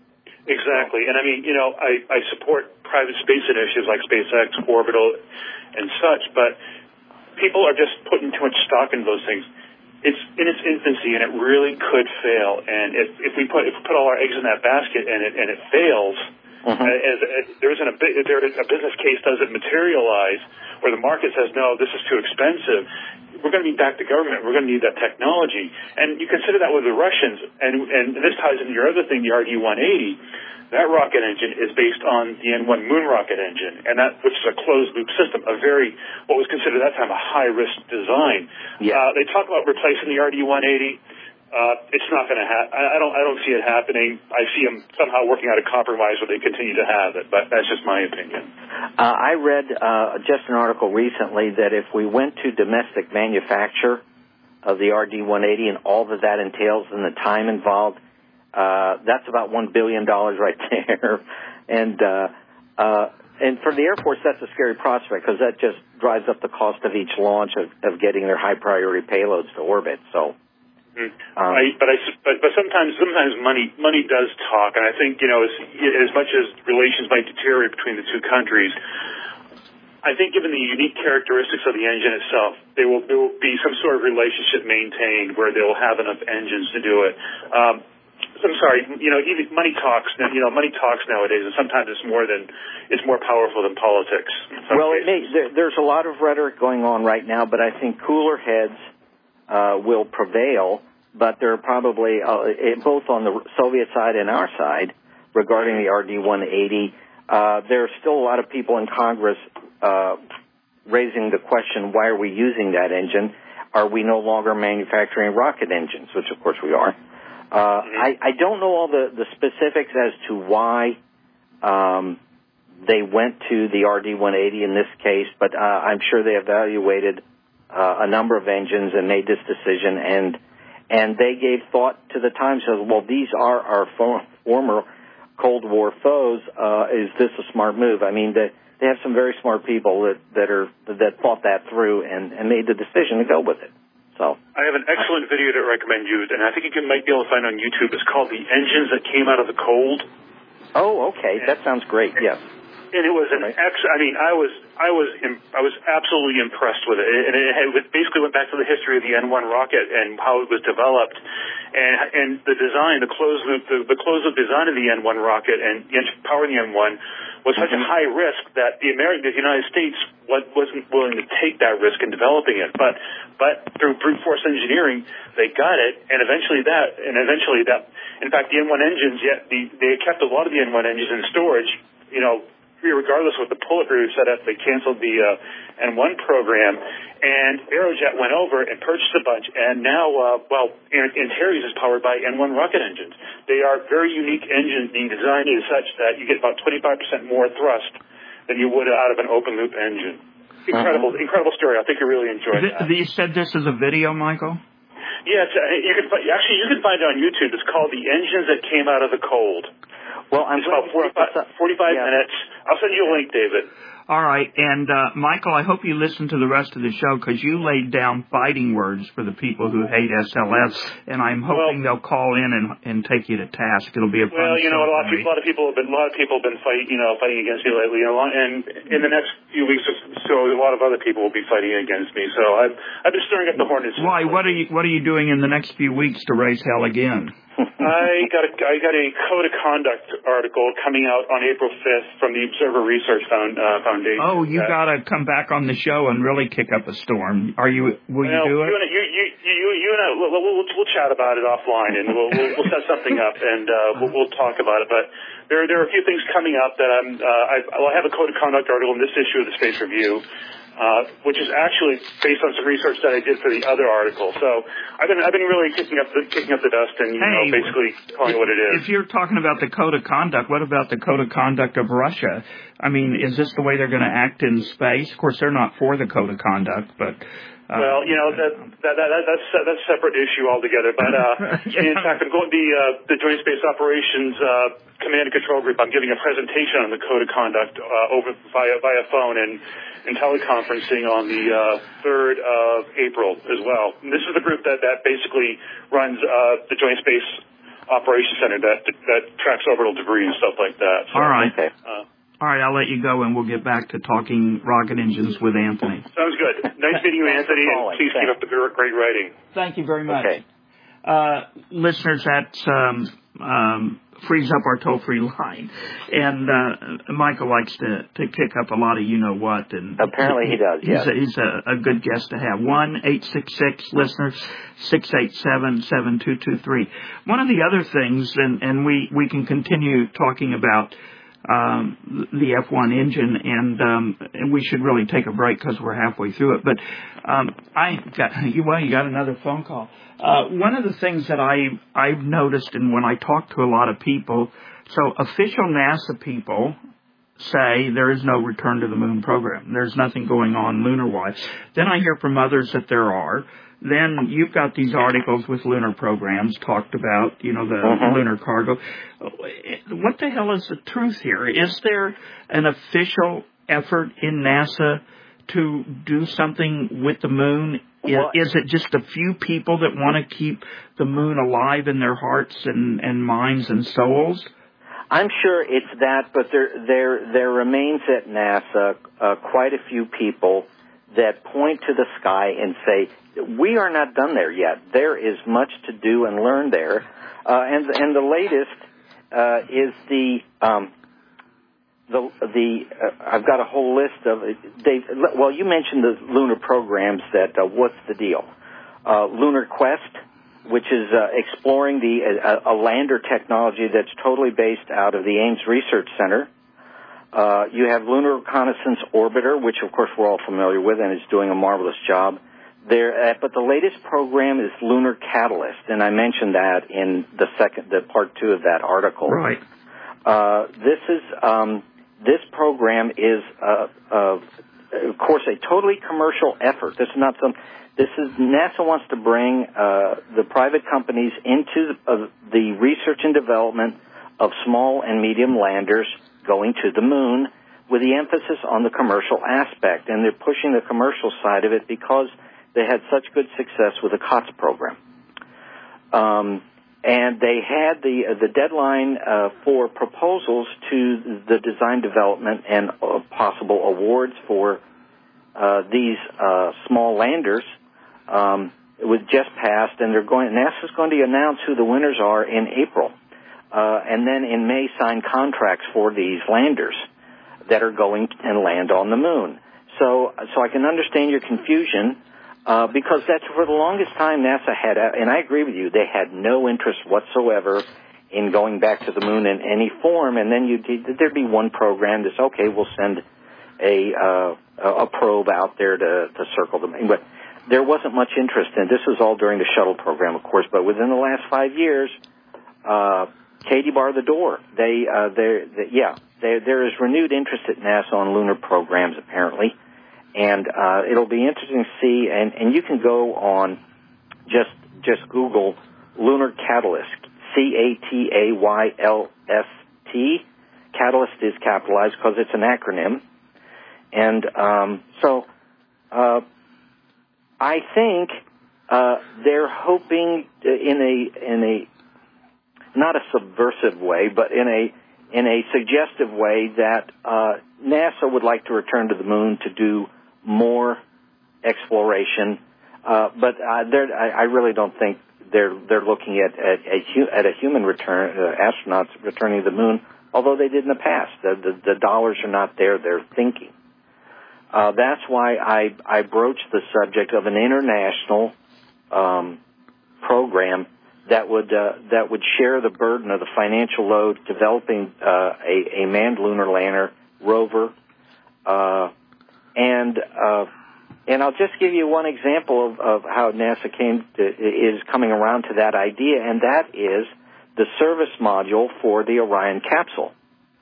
Exactly. And I mean, you know, I, I support private space initiatives like SpaceX, Orbital, and such, but people are just putting too much stock into those things. It's in its infancy, and it really could fail. And if, if we put if we put all our eggs in that basket and it and it fails, mm-hmm. as, as there isn't a if there a business case doesn't materialize, or the market says no, this is too expensive, we're going to be back to government. We're going to need that technology. And you consider that with the Russians, and and this ties into your other thing, the R D one eighty. That rocket engine is based on the N one moon rocket engine, and that which is a closed-loop system, a very, what was considered at that time, a high-risk design. Yeah. Uh, they talk about replacing the R D one eighty. Uh, it's not going to happen. I don't. I don't see it happening. I see them somehow working out a compromise where they continue to have it, but that's just my opinion. Uh, I read uh, just an article recently that if we went to domestic manufacture of the R D one eighty and all that that entails and the time involved, uh, that's about one billion dollars right there. and uh, uh, and for the Air Force, that's a scary prospect because that just drives up the cost of each launch of, of getting their high-priority payloads to orbit. So. Mm. Um, I, but I but, but sometimes sometimes money money does talk, and I think you know as, as much as relations might deteriorate between the two countries, I think given the unique characteristics of the engine itself, there will, there will be some sort of relationship maintained where they will have enough engines to do it. Um, I'm sorry. You know, even money talks. You know, money talks nowadays, and sometimes it's more than it's more powerful than politics. Well, it may, there, there's a lot of rhetoric going on right now, but I think cooler heads uh, will prevail. But there are probably uh, both on the Soviet side and our side regarding the R D one eighty. Uh, there are still a lot of people in Congress uh, raising the question: why are we using that engine? Are we no longer manufacturing rocket engines? Which, of course, we are. Uh, I, I don't know all the, the specifics as to why um, they went to the R D one eighty in this case, but uh, I'm sure they evaluated uh, a number of engines and made this decision, and and they gave thought to the Times. Says, well, these are our fo- former Cold War foes. Uh, is this a smart move? I mean, they, they have some very smart people that, that are that thought that through and, and made the decision to go with it. So I have an excellent video to recommend you, and I think you can might be able to find on YouTube. It's called "The Engines That Came Out of the Cold." Oh, okay, and, that sounds great. Yes, and it was an right. ex. I mean, I was I was I was absolutely impressed with it, and it, it basically went back to the history of the N one rocket and how it was developed, and and the design, the closed loop, the, the closed loop design of the N one rocket and the engine powering the N one was such a high risk that the American, the United States wasn't willing to take that risk in developing it. But but through brute force engineering, they got it, and eventually that, and eventually that. In fact, the N one engines, yet the, they kept a lot of the N one engines in storage. You know, regardless of what the Bullet Group set up, they canceled the uh, N one program, and Aerojet went over and purchased a bunch, and now, uh, well, Antares is powered by N one rocket engines. They are very unique engines. The design is such that you get about twenty-five percent more thrust than you would out of an open-loop engine. Incredible, uh-huh. incredible story. I think you really enjoyed that. You said this is a video, Michael? Yes, uh, you can actually you can find it on YouTube. It's called "The Engines That Came Out of the Cold." Well, I'm it's about forty-five, forty-five yeah. minutes. I'll send you a link, David. All right, and uh, Michael, I hope you listen to the rest of the show because you laid down fighting words for the people who hate S L S, and I'm hoping well, they'll call in and, and take you to task. It'll be a fun well, you know, a lot, of people, a lot of people have been a lot of people have been fighting, you know, fighting against me lately, you know, and in the next few weeks or so, a lot of other people will be fighting against me. So I've I've been stirring up the hornets. Why? What are you What are you doing in the next few weeks to raise hell again? I got a I got a code of conduct article coming out on April fifth from the Observer Research Found, uh, Foundation. Oh, you got to come back on the show and really kick up a storm. Are you? Will well, you do it? You and, you, you, you, you and I, we'll, we'll, we'll chat about it offline, and we'll, we'll, we'll set something up, and uh, we'll, we'll talk about it. But there there are a few things coming up that I'm. Uh, I, I'll have a code of conduct article in this issue of the Space Review. Uh, which is actually based on some research that I did for the other article. So I've been I've been really kicking up the kicking up the dust and you hey, know basically calling it what it is. If you're talking about the code of conduct, what about the code of conduct of Russia? I mean, is this the way they're going to act in space? Of course, they're not for the code of conduct, but. Uh, well, you know that, that, that, that that's that's a separate issue altogether. But uh, yeah. in fact, I'm going the uh, the Joint Space Operations uh, Command and Control Group. I'm giving a presentation on the code of conduct uh, over via via phone and, and teleconferencing on the uh, third of April as well. And this is the group that, that basically runs uh, the Joint Space Operations Center that that tracks orbital debris and stuff like that. So, all right. Okay. Uh, All right, I'll let you go, and we'll get back to talking rocket engines with Anthony. Sounds good. Nice meeting you, Anthony, and please keep up the great writing. Thank you very much. Okay. Uh, listeners, that um, um, frees up our toll-free line. And uh, Michael likes to, to kick up a lot of you-know-what. And apparently he does, yes. He's, a, he's a, a good guest to have. one eight six six listeners, six eight seven, seven two two three. One of the other things, and, and we, we can continue talking about Um, the F one engine, and, um, and we should really take a break because we're halfway through it. But um, I got you. Well, you got another phone call. Uh, one of the things that I I've noticed, and when I talk to a lot of people, so official NASA people say there is no return to the moon program. There's nothing going on lunar-wise. Then I hear from others that there are. Then you've got these articles with lunar programs talked about, you know, the uh-huh. lunar cargo. What the hell is the truth here? Is there an official effort in NASA to do something with the moon? Well, is it just a few people that want to keep the moon alive in their hearts and, and minds and souls? I'm sure it's that, but there there there remains at NASA uh, quite a few people that point to the sky and say, we are not done there yet. There is much to do and learn there. Uh, and, and the latest uh, is the, um, the, the uh, I've got a whole list of, they, well, you mentioned the lunar programs that, uh, what's the deal? Uh, Lunar Quest, which is uh, exploring the uh, a lander technology that's totally based out of the Ames Research Center. Uh, you have Lunar Reconnaissance Orbiter, which of course we're all familiar with and is doing a marvelous job. There, uh, but the latest program is Lunar Catalyst, and I mentioned that in the second, the part two of that article. Right. Uh, this is um, this program is, uh, uh, of course, a totally commercial effort. This is not some. This is NASA wants to bring uh, the private companies into the, uh, the research and development of small and medium landers going to the moon, with the emphasis on the commercial aspect, and they're pushing the commercial side of it because they had such good success with the COTS program. Um, and they had the uh, the deadline uh, for proposals to the design development and uh, possible awards for uh, these uh, small landers um, was just passed, and they're going. NASA's going to announce who the winners are in April, uh, and then in May sign contracts for these landers that are going and land on the moon. So, so I can understand your confusion. Uh, because that's for the longest time NASA had, and I agree with you, they had no interest whatsoever in going back to the moon in any form. And then you there'd be one program that's okay, we'll send a uh, a probe out there to, to circle the moon. But there wasn't much interest in. This was all during the shuttle program, of course. But within the last five years, uh, Katie barred the door. They, uh, they, yeah, they, there is renewed interest at NASA on lunar programs apparently. And uh, it'll be interesting to see, and, and you can go on, just just Google Lunar Catalyst, C A T A Y L S T. Catalyst is capitalized because it's an acronym. And um, so uh, I think uh, they're hoping in a in a not a subversive way, but in a in a suggestive way that uh, NASA would like to return to the moon to do more exploration, uh, but uh, I, I really don't think they're they're looking at at, a, at a human return uh, astronauts returning to the moon. Although they did in the past, the the, the dollars are not there. They're thinking. Uh, that's why I I broached the subject of an international um, program that would uh, that would share the burden of the financial load developing uh, a, a manned lunar lander rover. Uh, And uh, and I'll just give you one example of, of how NASA came to, is coming around to that idea, and that is the service module for the Orion capsule.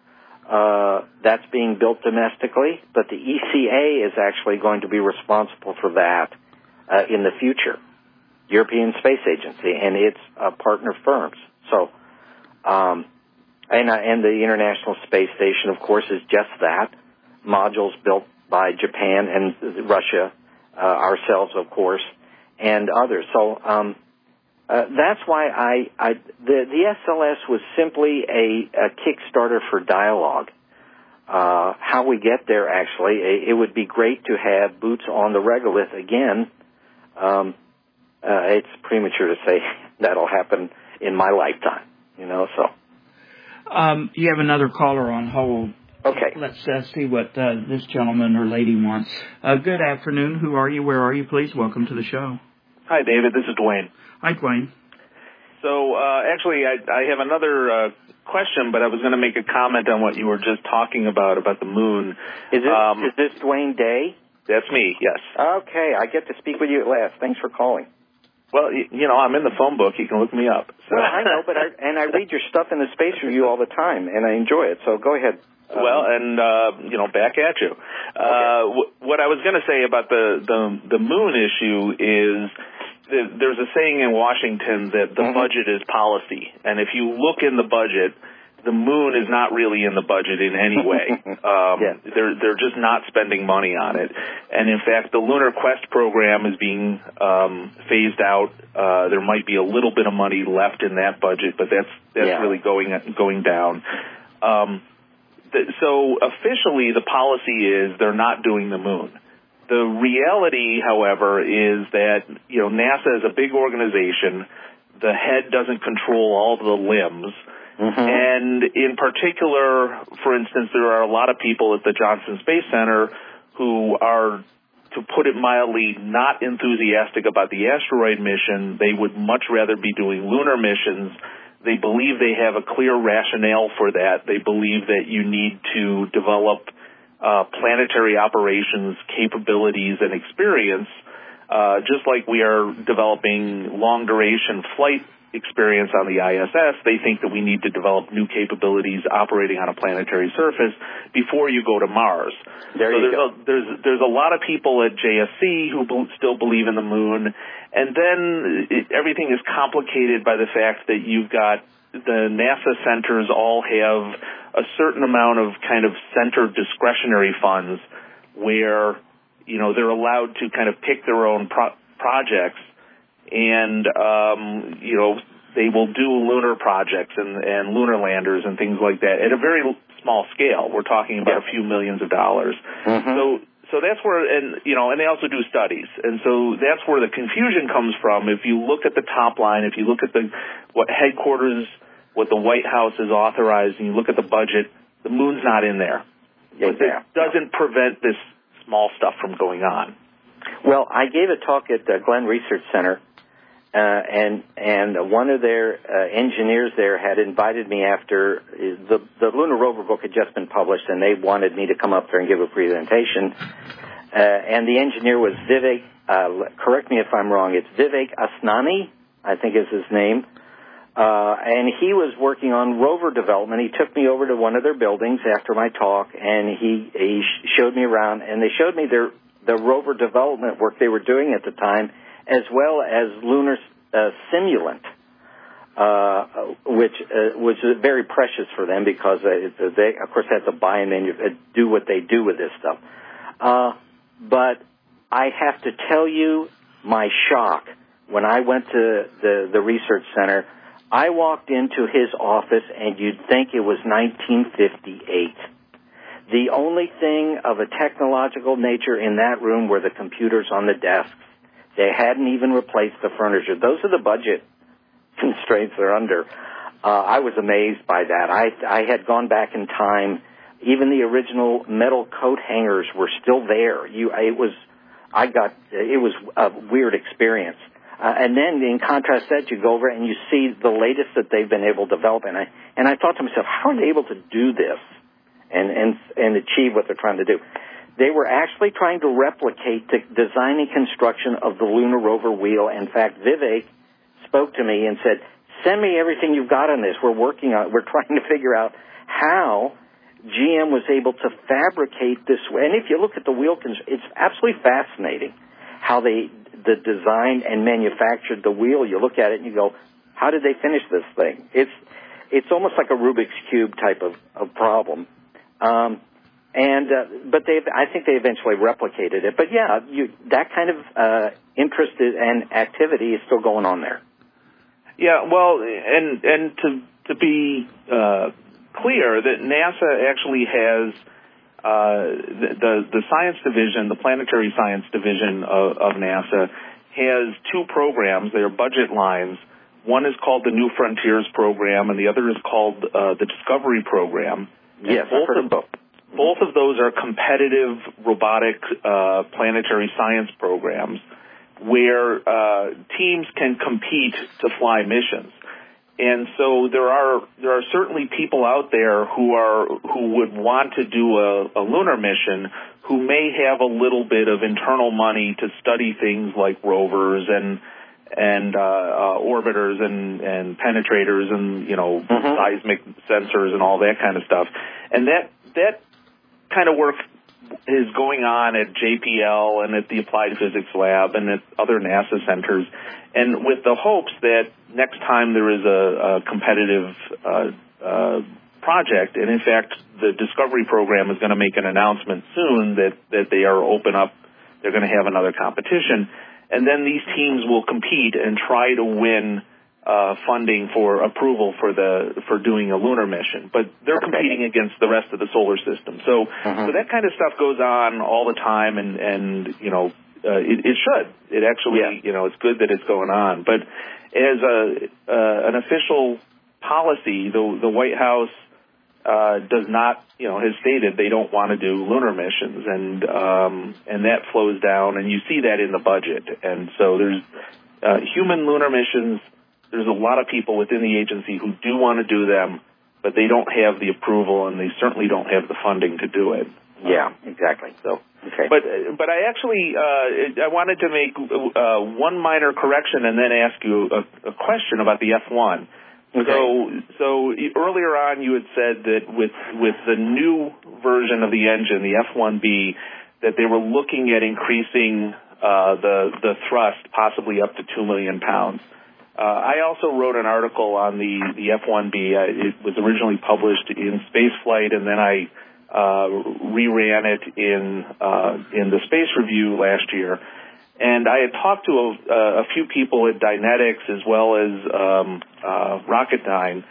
Uh, that's being built domestically, but the E C A is actually going to be responsible for that uh, in the future, European Space Agency, and its uh, partner firms. So, um, and, uh, and the International Space Station, of course, is just that, modules built by Japan and Russia, uh, ourselves, of course, and others. So um, uh, that's why I, I the, the S L S was simply a, a Kickstarter for dialogue. Uh, how we get there, actually, it, it would be great to have boots on the regolith again. Um, uh, it's premature to say that'll happen in my lifetime, you know. So um, you have another caller on hold. Okay. Let's uh, see what uh, this gentleman or lady wants. Uh, good afternoon. Who are you? Where are you, please? Welcome to the show. Hi, David. This is Dwayne. Hi, Dwayne. So, uh, actually, I, I have another uh, question, but I was going to make a comment on what you were just talking about, about the moon. Is, it, um, is this Dwayne Day? That's me, yes. Okay. I get to speak with you at last. Thanks for calling. Well, you, you know, I'm in the phone book. You can look me up. So. Well, I know, but I, and I read your stuff in the Space Review all the time, and I enjoy it. So go ahead. Um, well, and, uh, you know, back at you. Okay. Uh, w- what I was going to say about the, the, the moon issue is that there's a saying in Washington that the mm-hmm. budget is policy. And if you look in the budget, the moon is not really in the budget in any way. um, yeah. They're, they're just not spending money on it. And in fact, the Lunar Quest program is being um, phased out. Uh, there might be a little bit of money left in that budget, but that's, that's yeah. really going, going down. Um, So officially, the policy is they're not doing the moon. The reality, however, is that, you know, NASA is a big organization. The head doesn't control all the limbs. Mm-hmm. And in particular, for instance, there are a lot of people at the Johnson Space Center who are, to put it mildly, not enthusiastic about the asteroid mission. They would much rather be doing lunar missions. They believe they have a clear rationale for that. They believe that you need to develop uh, planetary operations capabilities and experience, uh, just like we are developing long-duration flight experience on the I S S. They think that we need to develop new capabilities operating on a planetary surface before you go to Mars. There so you there's go. A, there's there's a lot of people at J S C who be, still believe in the moon, and then it, everything is complicated by the fact that you've got the NASA centers all have a certain amount of kind of center discretionary funds where, you know, they're allowed to kind of pick their own pro- projects. And, um, you know, they will do lunar projects and, and lunar landers and things like that at a very small scale. We're talking about a few millions of dollars. Mm-hmm. So, so that's where, and, you know, and they also do studies. And so that's where the confusion comes from. If you look at the top line, if you look at the, what headquarters, what the White House has authorized, and you look at the budget, the moon's not in there. Yeah, but it doesn't prevent this small stuff from going on. Well, I gave a talk at the Glenn Research Center. Uh, and and one of their uh, engineers there had invited me after the the Lunar Rover book had just been published, and they wanted me to come up there and give a presentation. Uh, and the engineer was Vivek. Uh, correct me if I'm wrong. It's Vivek Asnani, I think is his name. Uh, and he was working on rover development. He took me over to one of their buildings after my talk, and he he showed me around, and they showed me their the rover development work they were doing at the time, as well as lunar uh, simulant, uh, which uh, was very precious for them because they, they, of course, had to buy and manu- do what they do with this stuff. Uh, but I have to tell you my shock when I went to the, the research center. I walked into his office, and you'd think it was nineteen fifty-eight. The only thing of a technological nature in that room were the computers on the desks. They hadn't even replaced the furniture. Those are the budget constraints they're under. Uh, I was amazed by that. I, I had gone back in time. Even the original metal coat hangers were still there. You, it was, I got, it was a weird experience. Uh, and then, in contrast to that, you go over and you see the latest that they've been able to develop. And I, and I thought to myself, how are they able to do this and, and, and achieve what they're trying to do? They were actually trying to replicate the design and construction of the lunar rover wheel. In fact, Vivek spoke to me and said, send me everything you've got on this. We're working on it. We're trying to figure out how G M was able to fabricate this way. And if you look at the wheel, it's absolutely fascinating how they the design and manufactured the wheel. You look at it and you go, how did they finish this thing? It's it's almost like a Rubik's Cube type of, of problem. Um And uh, but they, I think they eventually replicated it. But yeah, you, that kind of uh, interest and activity is still going on there. Yeah, well, and and to to be uh, clear, that NASA actually has uh, the, the the science division, the planetary science division of, of NASA, has two programs. They are budget lines. One is called the New Frontiers program, and the other is called uh, the Discovery program. Yes, both I've heard of both. Both of those are competitive robotic uh, planetary science programs where uh, teams can compete to fly missions. And so there are there are certainly people out there who are who would want to do a, a lunar mission who may have a little bit of internal money to study things like rovers and and uh, uh, orbiters and, and penetrators and, you know, mm-hmm. seismic sensors and all that kind of stuff. And that that kind of work is going on at J P L and at the Applied Physics Lab and at other NASA centers, and with the hopes that next time there is a, a competitive uh, uh, project, and in fact the Discovery program is going to make an announcement soon that, that they are open up, they're going to have another competition, and then these teams will compete and try to win uh, funding for approval for the for doing a lunar mission, but they're competing against the rest of the solar system. So, mm-hmm. so that kind of stuff goes on all the time, and and you know, uh, it, it should. It actually, yeah. you know, it's good that it's going on. But as a uh, an official policy, the the White House uh, does not, you know, has stated they don't want to do lunar missions, and um, and that flows down, and you see that in the budget. And so there's uh, human lunar missions. There's a lot of people within the agency who do want to do them, but they don't have the approval, and they certainly don't have the funding to do it. Yeah, exactly. So, okay. but but I actually uh, I wanted to make uh, one minor correction and then ask you a, a question about the F one. Okay. So so earlier on you had said that with with the new version of the engine, the F one B, that they were looking at increasing uh, the the thrust possibly up to two million pounds. Uh, I also wrote an article on the, the F one B. Uh, it was originally published in Spaceflight, and then I uh, reran it in uh, in the Space Review last year. And I had talked to a, a few people at Dynetics as well as um, uh, Rocketdyne,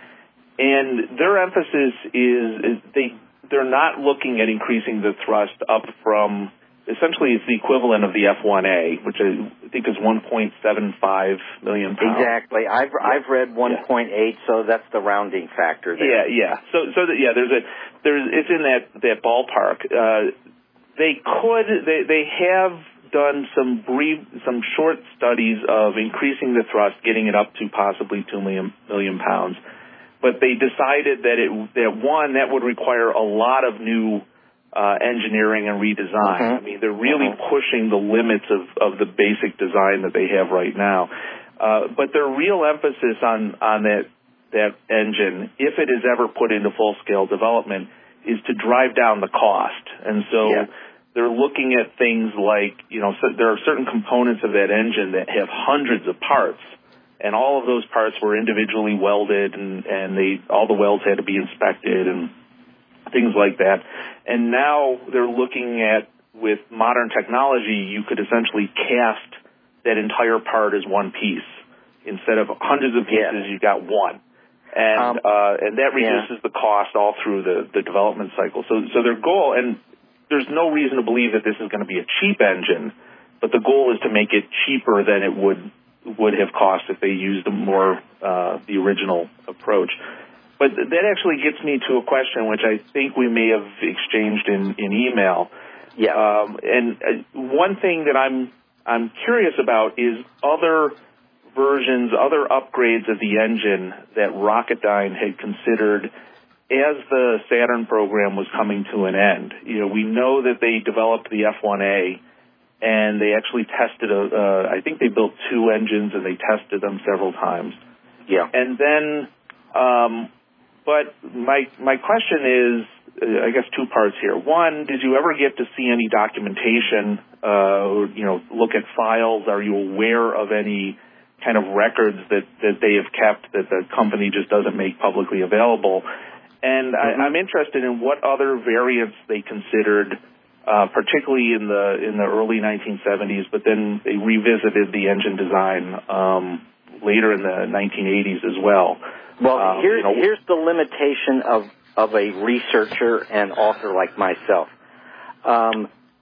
and their emphasis is, is they they're not looking at increasing the thrust up from. Essentially, it's the equivalent of the F one A, which I think is one point seven five million pounds. Exactly. I've yeah. I've read one point eight, yeah. so that's the rounding factor there. Yeah, yeah. So, so that, yeah, there's a there's it's in that that ballpark. Uh, they could they they have done some brief some short studies of increasing the thrust, getting it up to possibly two million million pounds, but they decided that it that one that would require a lot of new Uh, engineering and redesign. Mm-hmm. I mean, they're really mm-hmm. pushing the limits of, of the basic design that they have right now. Uh, but their real emphasis on, on that, that engine, if it is ever put into full-scale development, is to drive down the cost. And so yeah. they're looking at things like, you know, so there are certain components of that engine that have hundreds of parts, and all of those parts were individually welded, and, and they all the welds had to be inspected and things like that. And now they're looking at, with modern technology, you could essentially cast that entire part as one piece. Instead of hundreds of pieces, yeah. you got one. And um, uh, and that reduces yeah. the cost all through the, the development cycle. So so their goal, and there's no reason to believe that this is going to be a cheap engine, but the goal is to make it cheaper than it would would have cost if they used a more uh, the original approach. But that actually gets me to a question which I think we may have exchanged in, in email. Yeah. Um, and uh, one thing that I'm I'm curious about is other versions, other upgrades of the engine that Rocketdyne had considered as the Saturn program was coming to an end. You know, we know that they developed the F one A, and they actually tested a. Uh, I think they built two engines and they tested them several times. Yeah. And then. Um, But my my question is, uh, I guess, two parts here. One, did you ever get to see any documentation, uh, or, you know, look at files? Are you aware of any kind of records that, that they have kept that the company just doesn't make publicly available? And mm-hmm. I, I'm interested in what other variants they considered, uh, particularly in the in the early nineteen seventies, but then they revisited the engine design um, later in the nineteen eighties as well. Well, um, here's, you know, here's the limitation of, of a researcher and author like myself. Um,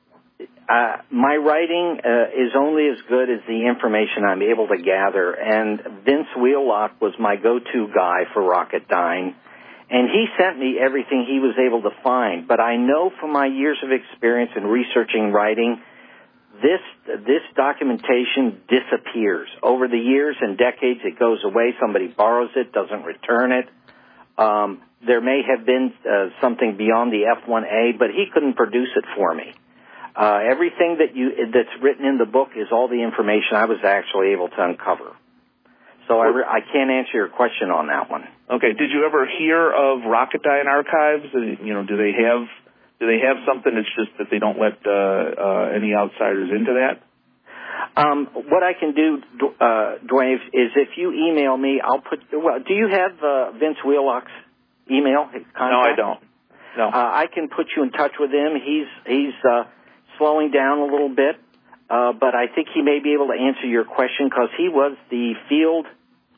uh, my writing uh, is only as good as the information I'm able to gather, and Vince Wheelock was my go-to guy for Rocketdyne, and he sent me everything he was able to find. But I know from my years of experience in researching writing, This this documentation disappears. Over the years and decades, it goes away. Somebody borrows it, doesn't return it. Um, there may have been uh, something beyond the F one A, but he couldn't produce it for me. Uh, everything that you that's written in the book is all the information I was actually able to uncover. So I, re- I can't answer your question on that one. Okay. Did you ever hear of Rocketdyne Archives? You know, do they have... Do they have something? It's just that they don't let uh, uh, any outsiders into that? Um, what I can do, uh, Dwayne, is if you email me, I'll put. Well, do you have uh, Vince Wheelock's email? Contact? No, I don't. No. Uh, I can put you in touch with him. He's he's uh, slowing down a little bit, uh, but I think he may be able to answer your question because he was the field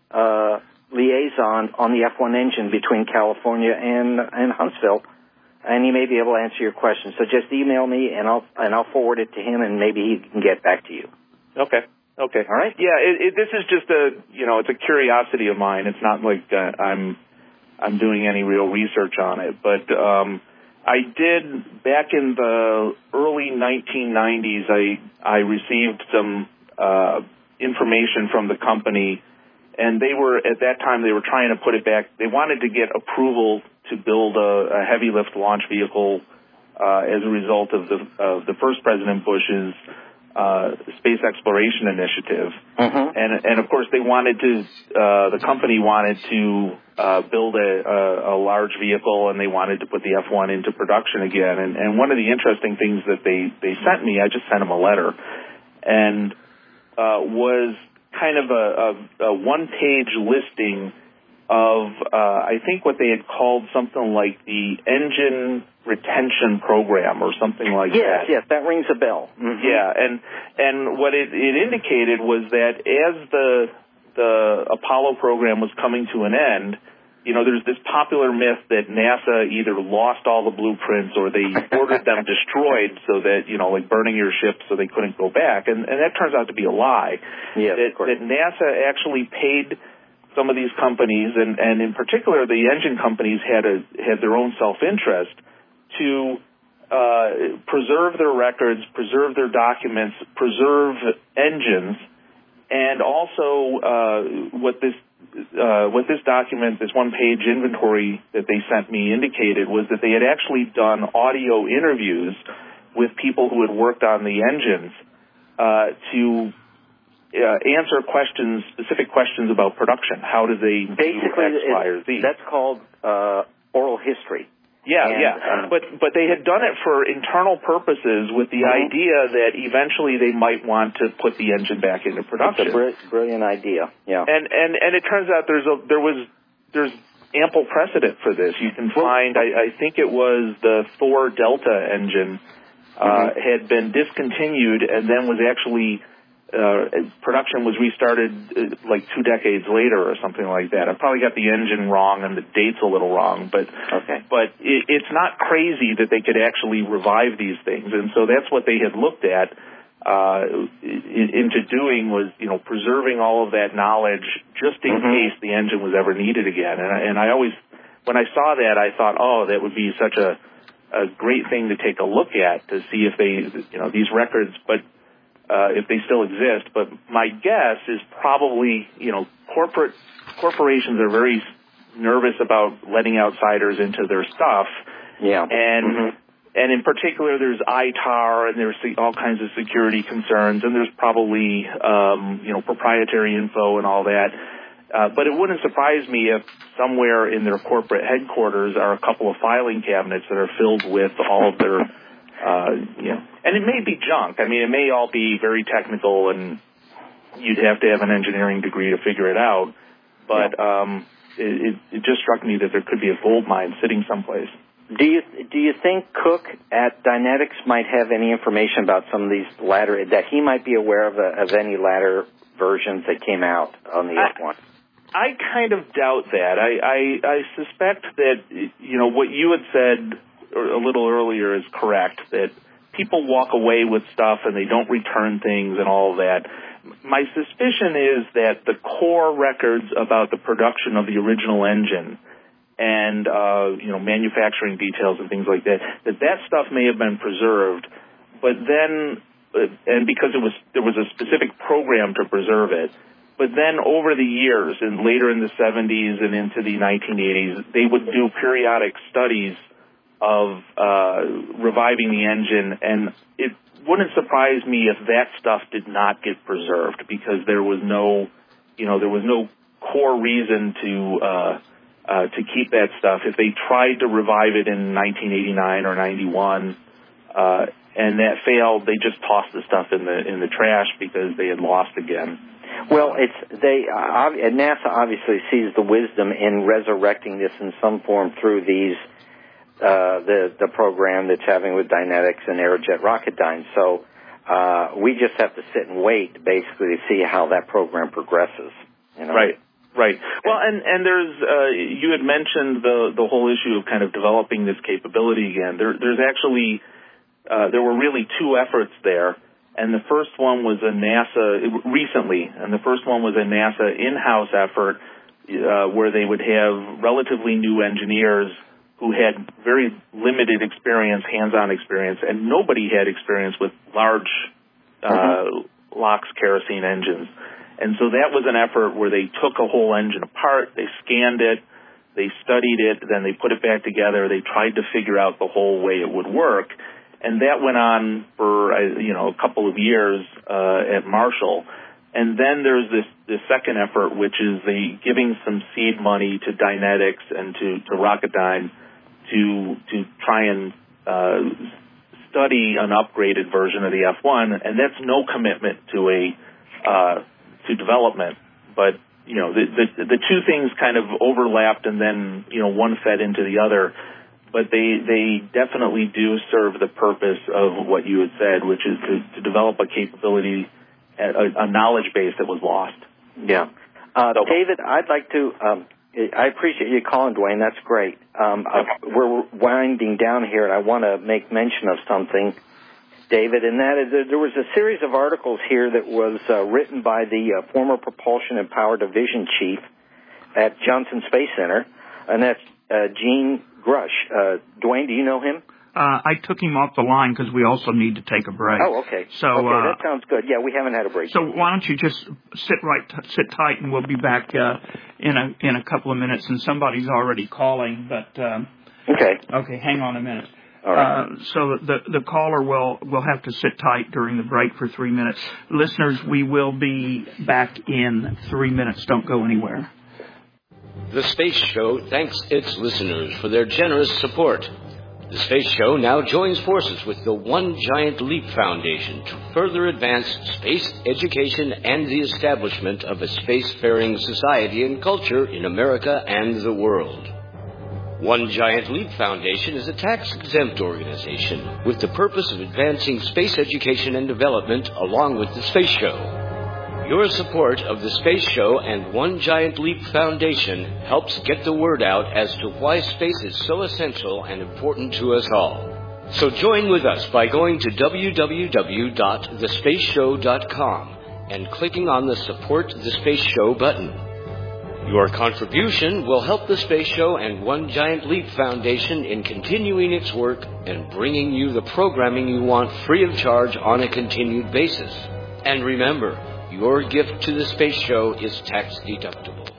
uh, liaison on the F one engine between California and and Huntsville, and he may be able to answer your questions. So just email me, and I'll and I'll forward it to him, and maybe he can get back to you. Okay. Okay. All right. Yeah. It, it, this is just a you know it's a curiosity of mine. It's not like uh, I'm I'm doing any real research on it, but um, I did back in the early nineteen nineties. I I received some uh, information from the company. And they were, at that time, they were trying to put it back. They wanted to get approval to build a, a heavy lift launch vehicle uh, as a result of the of the first President Bush's uh, space exploration initiative. Mm-hmm. And and of course, they wanted to. Uh, the company wanted to uh, build a, a, a large vehicle, and they wanted to put the F one into production again. And, and one of the interesting things that they they sent me, I just sent them a letter, and uh, was kind of a, a, a one-page listing of, uh, I think what they had called something like the engine retention program or something like yes, that. Yes, yes, that rings a bell. Mm-hmm. Yeah, and and what it, it indicated was that as the the Apollo program was coming to an end, you know, there's this popular myth that NASA either lost all the blueprints or they ordered them destroyed so that, you know, like burning your ship so they couldn't go back. And, and that turns out to be a lie. Yes, that, of course. that NASA actually paid some of these companies, and, and in particular the engine companies had a, had their own self-interest to uh, preserve their records, preserve their documents, preserve engines, and also uh, what this Uh, what this document, this one-page inventory that they sent me indicated was that they had actually done audio interviews with people who had worked on the engines uh, to uh, answer questions, specific questions about production. How do they Basically, do X, Y, or Z? That's called uh, oral history. Yeah, and, yeah. Um, but but they had done it for internal purposes with the mm-hmm. idea that eventually they might want to put the engine back into production. It's a br- brilliant idea. Yeah. And and and it turns out there's a there was there's ample precedent for this. You can find I, I think it was the Thor Delta engine uh, mm-hmm. had been discontinued and then was actually uh, production was restarted uh, like two decades later or something like that. I probably got the engine wrong and the date's a little wrong, but okay. but it, it's not crazy that they could actually revive these things, and so that's what they had looked at uh, into doing was you know preserving all of that knowledge just in mm-hmm. case the engine was ever needed again. And I, and I always when I saw that I thought, oh, that would be such a a great thing to take a look at to see if they you know these records, but. Uh, if they still exist, but my guess is probably, you know, corporate corporations are very nervous about letting outsiders into their stuff. Yeah. And mm-hmm. and in particular, there's I T A R and there's all kinds of security concerns, and there's probably, um, you know, proprietary info and all that. Uh, but it wouldn't surprise me if somewhere in their corporate headquarters are a couple of filing cabinets that are filled with all of their Uh, you know, and it may be junk. I mean, it may all be very technical, and you'd have to have an engineering degree to figure it out. But yeah. um, it, it just struck me that there could be a gold mine sitting someplace. Do you do you think Cook at Dynetics might have any information about some of these latter that he might be aware of uh, of any latter versions that came out on the F one? I kind of doubt that. I, I I suspect that you know what you had said a little earlier is correct, that people walk away with stuff and they don't return things and all of that. My suspicion is that the core records about the production of the original engine and, uh, you know, manufacturing details and things like that, that that stuff may have been preserved, but then, uh, and because it was, there was a specific program to preserve it, but then over the years and later in the seventies and into the nineteen eighties, they would do periodic studies of uh, reviving the engine, and it wouldn't surprise me if that stuff did not get preserved because there was no, you know, there was no core reason to uh, uh, to keep that stuff. If they tried to revive it in nineteen eighty-nine or ninety-one, uh, and that failed, they just tossed the stuff in the in the trash because they had lost again. Well, it's they uh, NASA obviously sees the wisdom in resurrecting this in some form through these. Uh, the the program that's having with Dynetics and Aerojet Rocketdyne. So uh, we just have to sit and wait, basically, to see how that program progresses. You know? Right, Right. Well, and, and there's, uh, you had mentioned the, the whole issue of kind of developing this capability again. There, there's actually, uh, there were really two efforts there. And the first one was a NASA, recently, and the first one was a NASA in-house effort, uh, where they would have relatively new engineers who had very limited experience, hands-on experience, and nobody had experience with large, uh, mm-hmm. LOX kerosene engines. And so that was an effort where they took a whole engine apart, they scanned it, they studied it, then they put it back together, they tried to figure out the whole way it would work. And that went on for, you know, a couple of years uh, at Marshall. And then there's this, this second effort, which is the giving some seed money to Dynetics and to, to Rocketdyne to, to try and uh, study an upgraded version of the F one. And that's no commitment to a... Uh, to development, but, you know, the, the the two things kind of overlapped and then, you know, one fed into the other, but they they definitely do serve the purpose of what you had said, which is to, to develop a capability, a, a knowledge base that was lost. Yeah. Uh, so, David, I'd like to, um, I appreciate you calling, Dwayne. That's great. Um, uh, we're winding down here, and I want to make mention of something, David, and that is there was a series of articles here that was uh, written by the uh, former Propulsion and Power Division Chief at Johnson Space Center, and that's uh, Gene Grush. Uh, Dwayne, do you know him? Uh, I took him off the line because we also need to take a break. Oh, okay. So okay, uh, that sounds good. Yeah, we haven't had a break. So why don't you just sit right, t- sit tight, and we'll be back uh, in a in a couple of minutes. And somebody's already calling, but um, okay. Okay, hang on a minute. All right. Uh, so the the caller will will have to sit tight during the break for three minutes. Listeners, we will be back in three minutes. Don't go anywhere. The Space Show thanks its listeners for their generous support. The Space Show now joins forces with the One Giant Leap Foundation to further advance space education and the establishment of a spacefaring society and culture in America and the world. One Giant Leap Foundation is a tax-exempt organization with the purpose of advancing space education and development along with the Space Show. Your support of the Space Show and One Giant Leap Foundation helps get the word out as to why space is so essential and important to us all. So join with us by going to w w w dot the space show dot com and clicking on the Support the Space Show button. Your contribution will help the Space Show and One Giant Leap Foundation in continuing its work and bringing you the programming you want free of charge on a continued basis. And remember, your gift to the Space Show is tax deductible.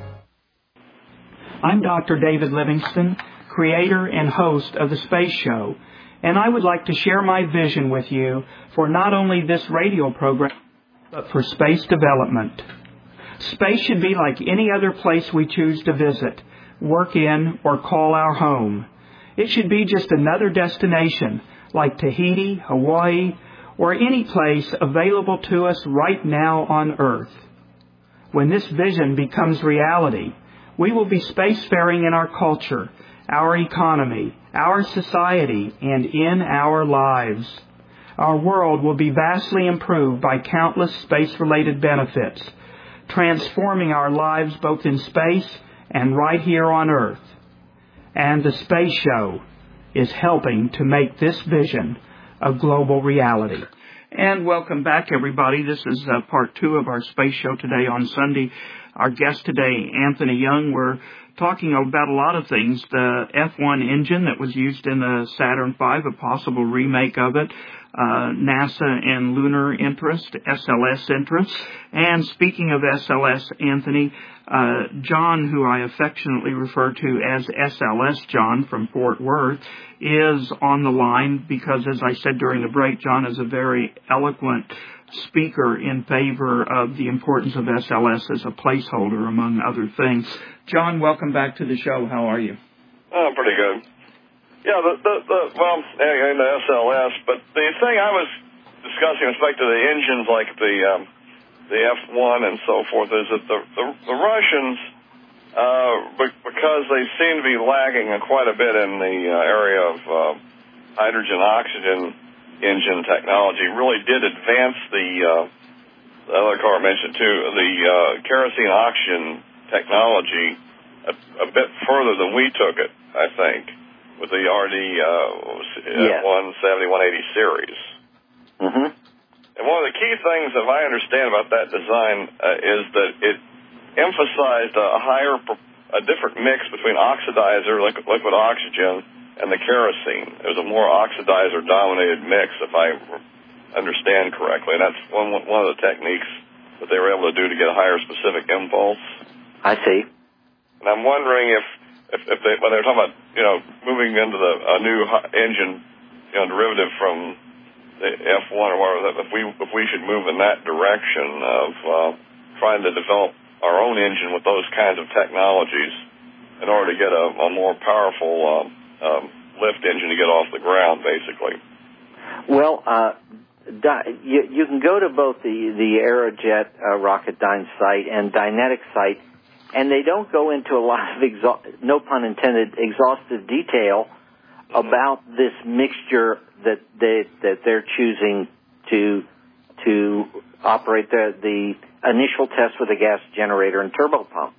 I'm Doctor David Livingston, creator and host of the Space Show, and I would like to share my vision with you for not only this radio program, but for space development. Space should be like any other place we choose to visit, work in, or call our home. It should be just another destination, like Tahiti, Hawaii, or any place available to us right now on Earth. When this vision becomes reality, we will be spacefaring in our culture, our economy, our society, and in our lives. Our world will be vastly improved by countless space-related benefits, transforming our lives both in space and right here on Earth. And the Space Show is helping to make this vision a global reality. And welcome back, everybody. This is uh, part two of our Space Show today on Sunday. Our guest today, Anthony Young. We're talking about a lot of things. The F one engine that was used in the Saturn five, a possible remake of it. Uh, NASA and lunar interest, S L S interest. And speaking of S L S, Anthony, uh, John, who I affectionately refer to as S L S John from Fort Worth, is on the line because, as I said during the break, John is a very eloquent speaker in favor of the importance of S L S as a placeholder, among other things. John, welcome back to the show. How are you? Oh, pretty good. Yeah, the, the, the well, in the S L S, but the thing I was discussing with respect to the engines like the um, the F one and so forth is that the the, the Russians, uh, because they seem to be lagging quite a bit in the uh, area of uh, hydrogen oxygen engine technology, really did advance the uh, the other car I mentioned too, the uh, kerosene oxygen technology a, a bit further than we took it, I think, with the R D yes. one seventy, one eighty series. Mm-hmm. And one of the key things, if I understand about that design, uh, is that it emphasized a higher, a different mix between oxidizer, liquid, liquid oxygen, and the kerosene. It was a more oxidizer-dominated mix, if I understand correctly. And that's one one of the techniques that they were able to do to get a higher specific impulse. I see. And I'm wondering if, if, if they, when they were talking about, you know, moving into the a new engine, you know, derivative from the F one or whatever, if we if we should move in that direction of uh, trying to develop our own engine with those kinds of technologies in order to get a, a more powerful um, um, lift engine to get off the ground, basically. Well, uh, di- you, you can go to both the, the Aerojet uh, Rocketdyne site and Dynetics site, and they don't go into a lot of, exha- no pun intended, exhaustive detail mm-hmm. about this mixture that they that they're choosing to to operate the the initial test with a gas generator and turbopump.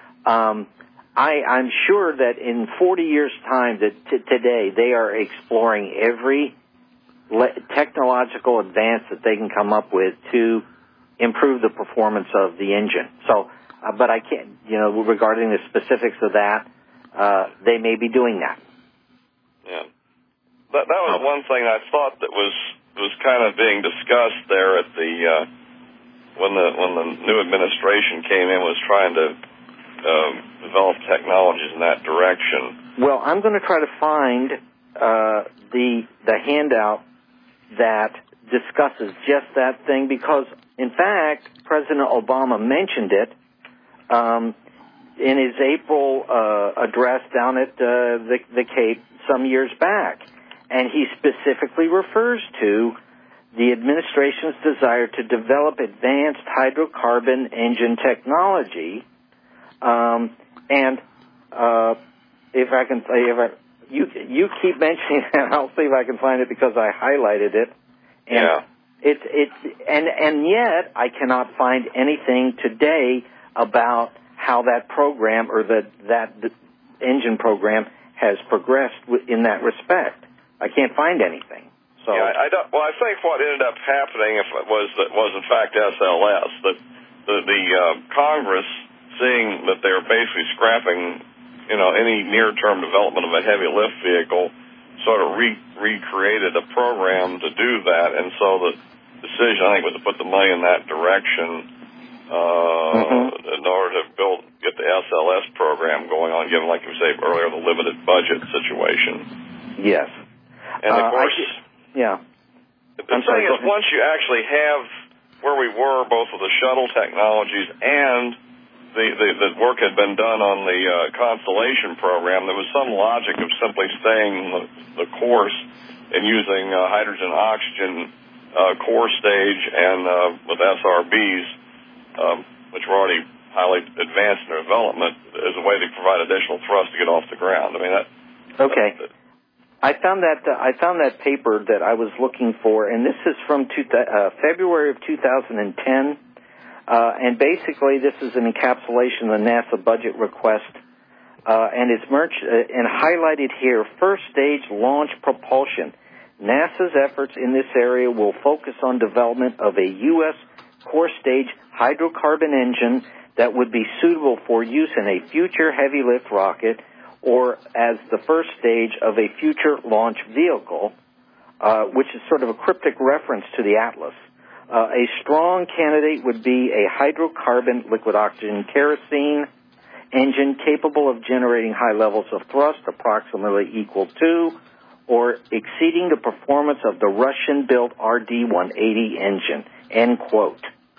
Um, I, I'm sure that in forty years' time, that t- today they are exploring every le- technological advance that they can come up with to improve the performance of the engine. So, uh, but I can't, you know, regarding the specifics of that, uh, they may be doing that. Yeah. That, that was one thing I thought that was was kind of being discussed there at the uh, when the when the new administration came in, was trying to um, develop technologies in that direction. Well, I'm going to try to find uh, the the handout that discusses just that thing, because in fact President Obama mentioned it um, in his April uh, address down at uh, the, the Cape some years back. And he specifically refers to the administration's desire to develop advanced hydrocarbon engine technology. Um, and uh, if I can, if I, you you keep mentioning that, I'll see if I can find it because I highlighted it. And yeah. It's it's and and yet I cannot find anything today about how that program or the that the engine program has progressed in that respect. I can't find anything. So yeah, I don't. Well, I think what ended up happening if it was that was in fact S L S, that the, the uh, Congress, seeing that they were basically scrapping, you know, any near-term development of a heavy lift vehicle, sort of re- recreated a program to do that, and so the decision, I think, was to put the money in that direction uh, mm-hmm. in order to build, get the S L S program going on, given, like you say earlier, the limited budget situation. Yes. And of uh, course, I, yeah. The I'm thing sorry, is, once you actually have where we were, both with the shuttle technologies and the, the, the work had been done on the uh, Constellation program, there was some logic of simply staying the, the course and using uh, hydrogen oxygen uh, core stage and uh, with S R Bs, um, which were already highly advanced in their development, as a way to provide additional thrust to get off the ground. I mean, that. Okay. That, I found that uh, I found that paper that I was looking for, and this is from two, uh, February of two thousand ten. Uh, and basically, this is an encapsulation of the NASA budget request, uh, and it's merged uh, and highlighted here. First stage launch propulsion. NASA's efforts in this area will focus on development of a U S core stage hydrocarbon engine that would be suitable for use in a future heavy lift rocket, or as the first stage of a future launch vehicle, uh, which is sort of a cryptic reference to the Atlas. Uh, a strong candidate would be a hydrocarbon liquid oxygen kerosene engine capable of generating high levels of thrust approximately equal to or exceeding the performance of the Russian-built R D one eighty engine, end quote.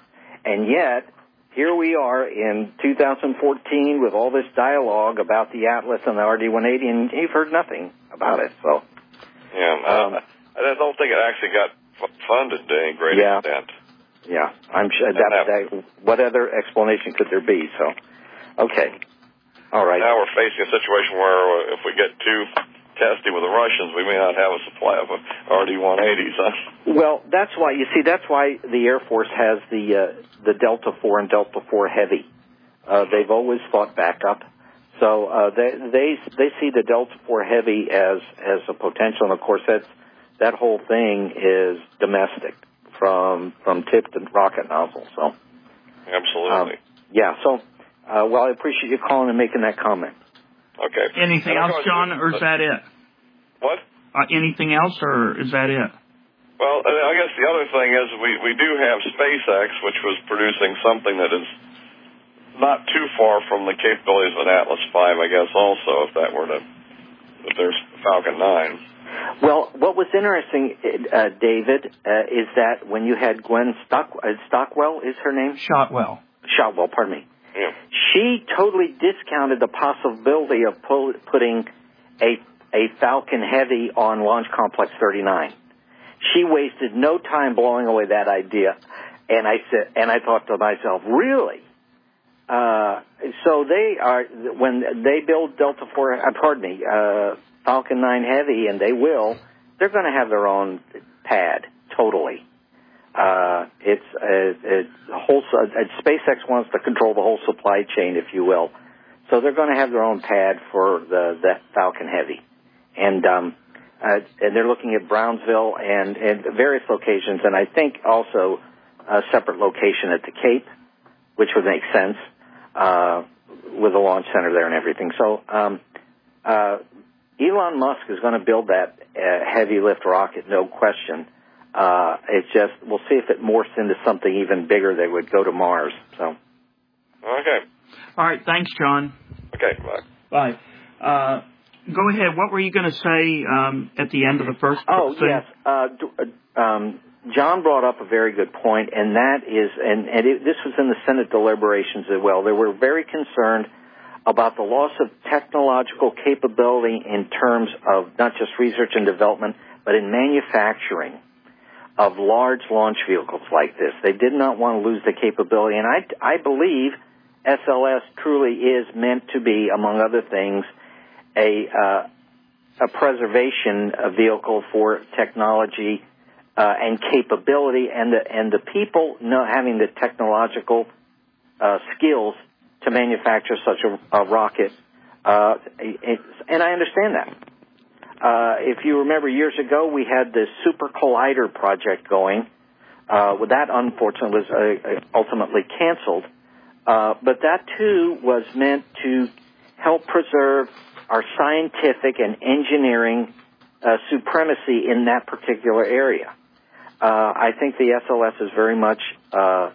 And yet, here we are in two thousand fourteen with all this dialogue about the Atlas and the R D one eighty, and you've heard nothing about it. So, yeah, um, I don't think it actually got funded to any great yeah, extent. Yeah, I'm sure that, that. What other explanation could there be? So, okay, all right. Now we're facing a situation where if we get too testy with the Russians, we may not have a supply of R D one eighties. Huh? Well, that's why you see. That's why the Air Force has the uh, the Delta four and Delta four Heavy Uh, they've always fought backup. So uh, they they they see the Delta four Heavy as as a potential, and of course that's that whole thing is domestic from from tip to rocket nozzle. So absolutely, um, yeah. So uh, well, I appreciate you calling and making that comment. Okay. Anything else, John, or is that it? What? Uh, anything else, or is that it? Well, I guess the other thing is we we do have SpaceX, which was producing something that is not too far from the capabilities of an Atlas five, I guess, also, if that were to, if there's Falcon nine. Well, what was interesting, uh, David, uh, is that when you had Gwen Stock, uh, Stockwell, is her name? Shotwell. Shotwell, pardon me. Yeah. She totally discounted the possibility of pu- putting a, a Falcon Heavy on Launch Complex thirty-nine. She wasted no time blowing away that idea. And I said, and I thought to myself, really? Uh, so they are, when they build Delta four, uh, pardon me, uh, Falcon nine Heavy, and they will, they're going to have their own pad, totally. Uh, it's, uh, it's whole, uh, SpaceX wants to control the whole supply chain, if you will. So they're going to have their own pad for the, the Falcon Heavy. And, um, uh, and they're looking at Brownsville and, and various locations, and I think also a separate location at the Cape, which would make sense. Uh, with a launch center there and everything. So, um, uh, Elon Musk is going to build that uh, heavy lift rocket, no question. Uh, it's just, we'll see if it morphs into something even bigger that would go to Mars. So. Okay. All right. Thanks, John. Okay. Bye. Bye. Uh, go ahead. What were you going to say um, at the end of the first Oh, thing? yes. Uh, um, John brought up a very good point, and that is, and, and it, this was in the Senate deliberations as well. They were very concerned about the loss of technological capability in terms of not just research and development, but in manufacturing of large launch vehicles like this. They did not want to lose the capability, and I, I believe S L S truly is meant to be, among other things, a, uh, a preservation vehicle for technology Uh, and capability, and the and the people know, having the technological uh, skills to manufacture such a, a rocket, uh, it, and I understand that. Uh, if you remember, years ago we had the Super Collider project going. Uh, well, that unfortunately was uh, ultimately canceled, uh, but that too was meant to help preserve our scientific and engineering uh, supremacy in that particular area. Uh, I think the S L S is very much uh,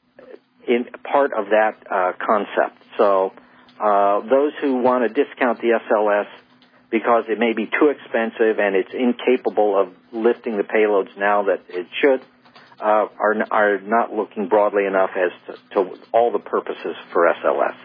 in part of that uh, concept. So uh, those who want to discount the S L S because it may be too expensive and it's incapable of lifting the payloads now that it should uh, are are not looking broadly enough as to, to all the purposes for S L S.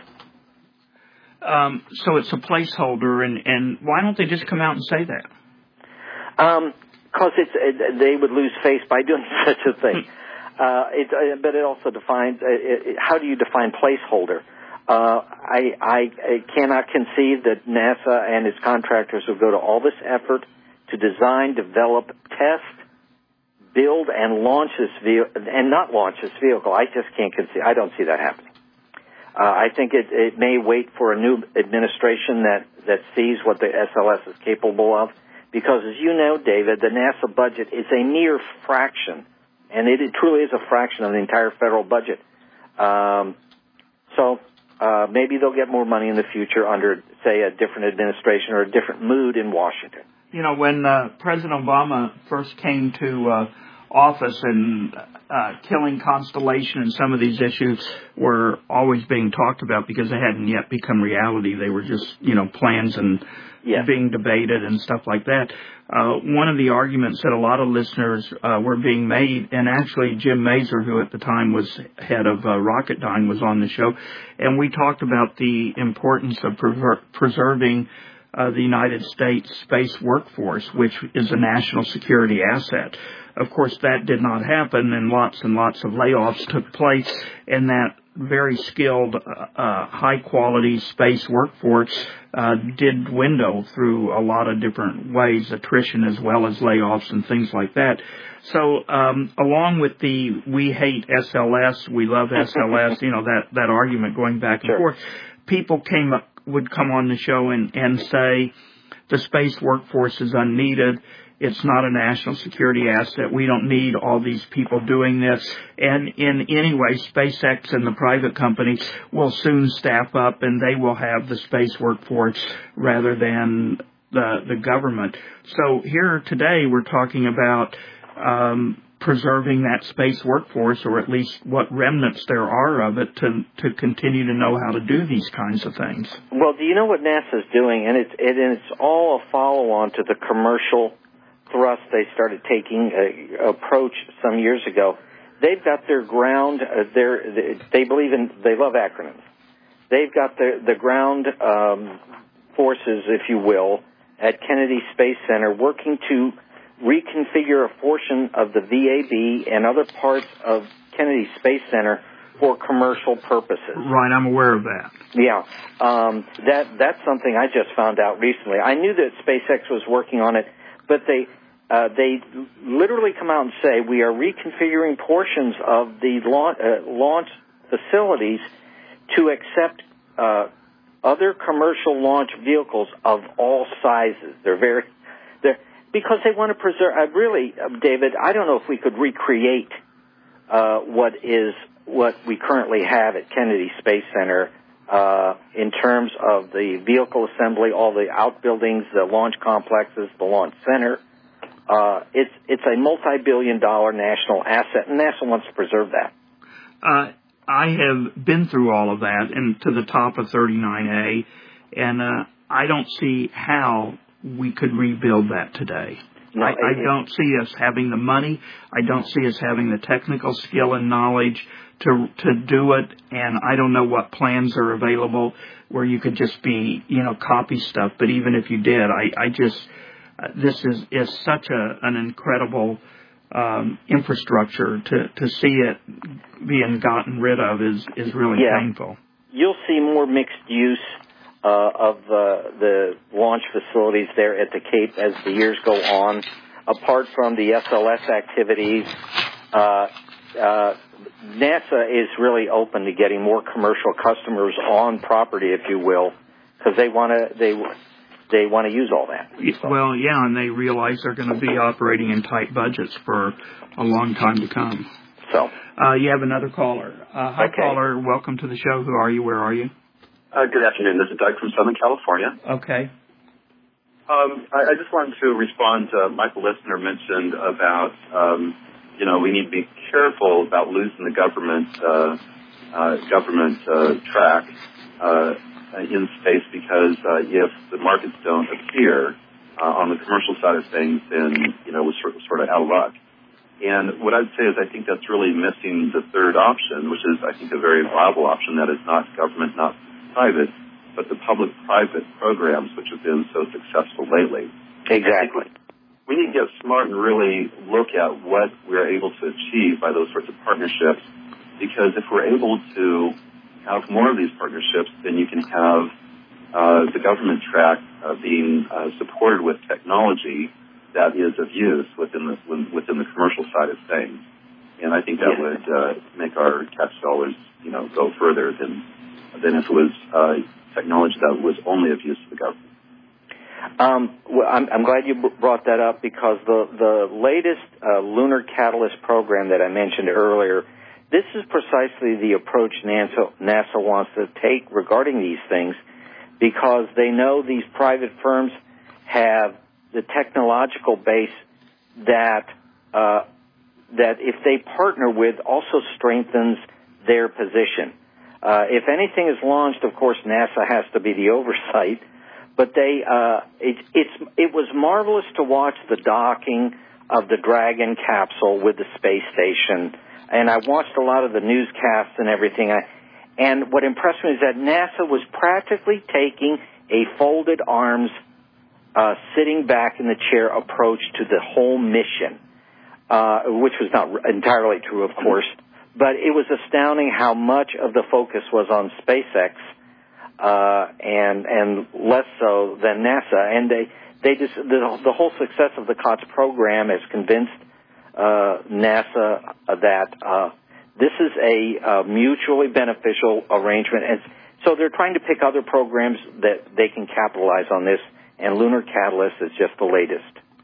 Um, so it's a placeholder, and, and why don't they just come out and say that? Um, Because it's it, they would lose face by doing such a thing. uh, it, uh, but it also defines uh, it, how do you define placeholder? Uh, I, I, I cannot conceive that NASA and its contractors will go to all this effort to design, develop, test, build, and launch this vehicle, and not launch this vehicle. I just can't conceive. I don't see that happening. Uh, I think it, it may wait for a new administration that, that sees what the S L S is capable of. Because, as you know, David, the NASA budget is a mere fraction, and it, it truly is a fraction of the entire federal budget. Um, so uh, maybe they'll get more money in the future under, say, a different administration or a different mood in Washington. You know, when uh, President Obama first came to uh, office and uh, killing Constellation and some of these issues were always being talked about because they hadn't yet become reality. They were just, you know, plans and Yes. being debated and stuff like that. Uh, one of the arguments that a lot of listeners uh, were being made, and actually Jim Mazur, who at the time was head of uh, Rocketdyne, was on the show, and we talked about the importance of prever- preserving uh, the United States space workforce, which is a national security asset. Of course, that did not happen, and lots and lots of layoffs took place, and that very skilled, uh, high-quality space workforce uh, did window through a lot of different ways, attrition as well as layoffs and things like that. So um, along with the we hate S L S, we love S L S, you know, that, that argument going back and sure. forth, people came up, would come on the show and, and say the space workforce is unneeded. It's not a national security asset. We don't need all these people doing this. And in any way, SpaceX and the private companies will soon staff up, and they will have the space workforce rather than the the government. So here today we're talking about um, preserving that space workforce, or at least what remnants there are of it, to to continue to know how to do these kinds of things. Well, do you know what NASA's doing? And it's it, and it's all a follow-on to the commercial thrust they started taking uh, approach some years ago. They've got their ground. Uh, their they believe in. They love acronyms. They've got the the ground um, forces, if you will, at Kennedy Space Center, working to reconfigure a portion of the V A B and other parts of Kennedy Space Center for commercial purposes. Right, I'm aware of that. Yeah, um, that that's something I just found out recently. I knew that SpaceX was working on it, but they uh, they literally come out and say we are reconfiguring portions of the launch, uh, launch facilities to accept uh, other commercial launch vehicles of all sizes. They're very they're because they want to preserve. Uh, really, uh, David, I don't know if we could recreate uh, what is what we currently have at Kennedy Space Center uh, in terms of the vehicle assembly, all the outbuildings, the launch complexes, the launch center. Uh, it's it's a multi-billion dollar national asset, and NASA wants to preserve that. Uh, I have been through all of that and to the top of thirty-nine A, and uh, I don't see how we could rebuild that today. No, I, it, I don't see us having the money. I don't see us having the technical skill and knowledge to to do it, and I don't know what plans are available where you could just be, you know, copy stuff. But even if you did, I, I just, uh, this is, is such a, an incredible um, infrastructure to, to see it being gotten rid of is, is really yeah. painful. You'll see more mixed use uh, of uh, the launch facilities there at the Cape as the years go on. Apart from the S L S activities, uh, uh, NASA is really open to getting more commercial customers on property, if you will, because they want to they they want to use all that. So. Well, yeah, and they realize they're going to be operating in tight budgets for a long time to come. So, uh, you have another caller. Uh, hi, okay. caller. Welcome to the show. Who are you? Where are you? Uh, good afternoon. This is Doug from Southern California. Okay. Um, I, I just wanted to respond to Michael Listener mentioned about, um, you know, we need to be careful about losing the government uh, uh, government uh, track uh, in space because uh, if the markets don't appear uh, on the commercial side of things, then, you know, we're sort of, sort of out of luck. And what I'd say is I think that's really missing the third option, which is, I think, a very viable option that is not government, not private, but the public-private programs which have been so successful lately. Exactly. We need to get smart and really look at what we're able to achieve by those sorts of partnerships, because if we're able to have more of these partnerships, then you can have uh, the government track uh, being uh, supported with technology that is of use within the within the commercial side of things. And I think that yeah. would uh, make our tax dollars, you know, go further than than if it was uh, technology that was only of use to the government. Um, well, I'm, I'm glad you brought that up because the, the latest uh, Lunar Catalyst program that I mentioned earlier, this is precisely the approach NASA, NASA wants to take regarding these things because they know these private firms have the technological base that uh, that if they partner with also strengthens their position. Uh, if anything is launched, of course, NASA has to be the oversight. But they, uh, it, it's, it was marvelous to watch the docking of the Dragon capsule with the space station. And I watched a lot of the newscasts and everything. I, and what impressed me is that NASA was practically taking a folded arms, uh, sitting back in the chair approach to the whole mission, uh, which was not entirely true, of course, but it was astounding how much of the focus was on SpaceX, uh, and, and less so than NASA. And they, they just, the, the whole success of the COTS program has convinced, uh, NASA that, uh, this is a, uh, mutually beneficial arrangement. And so they're trying to pick other programs that they can capitalize on this, and Lunar Catalyst is just the latest.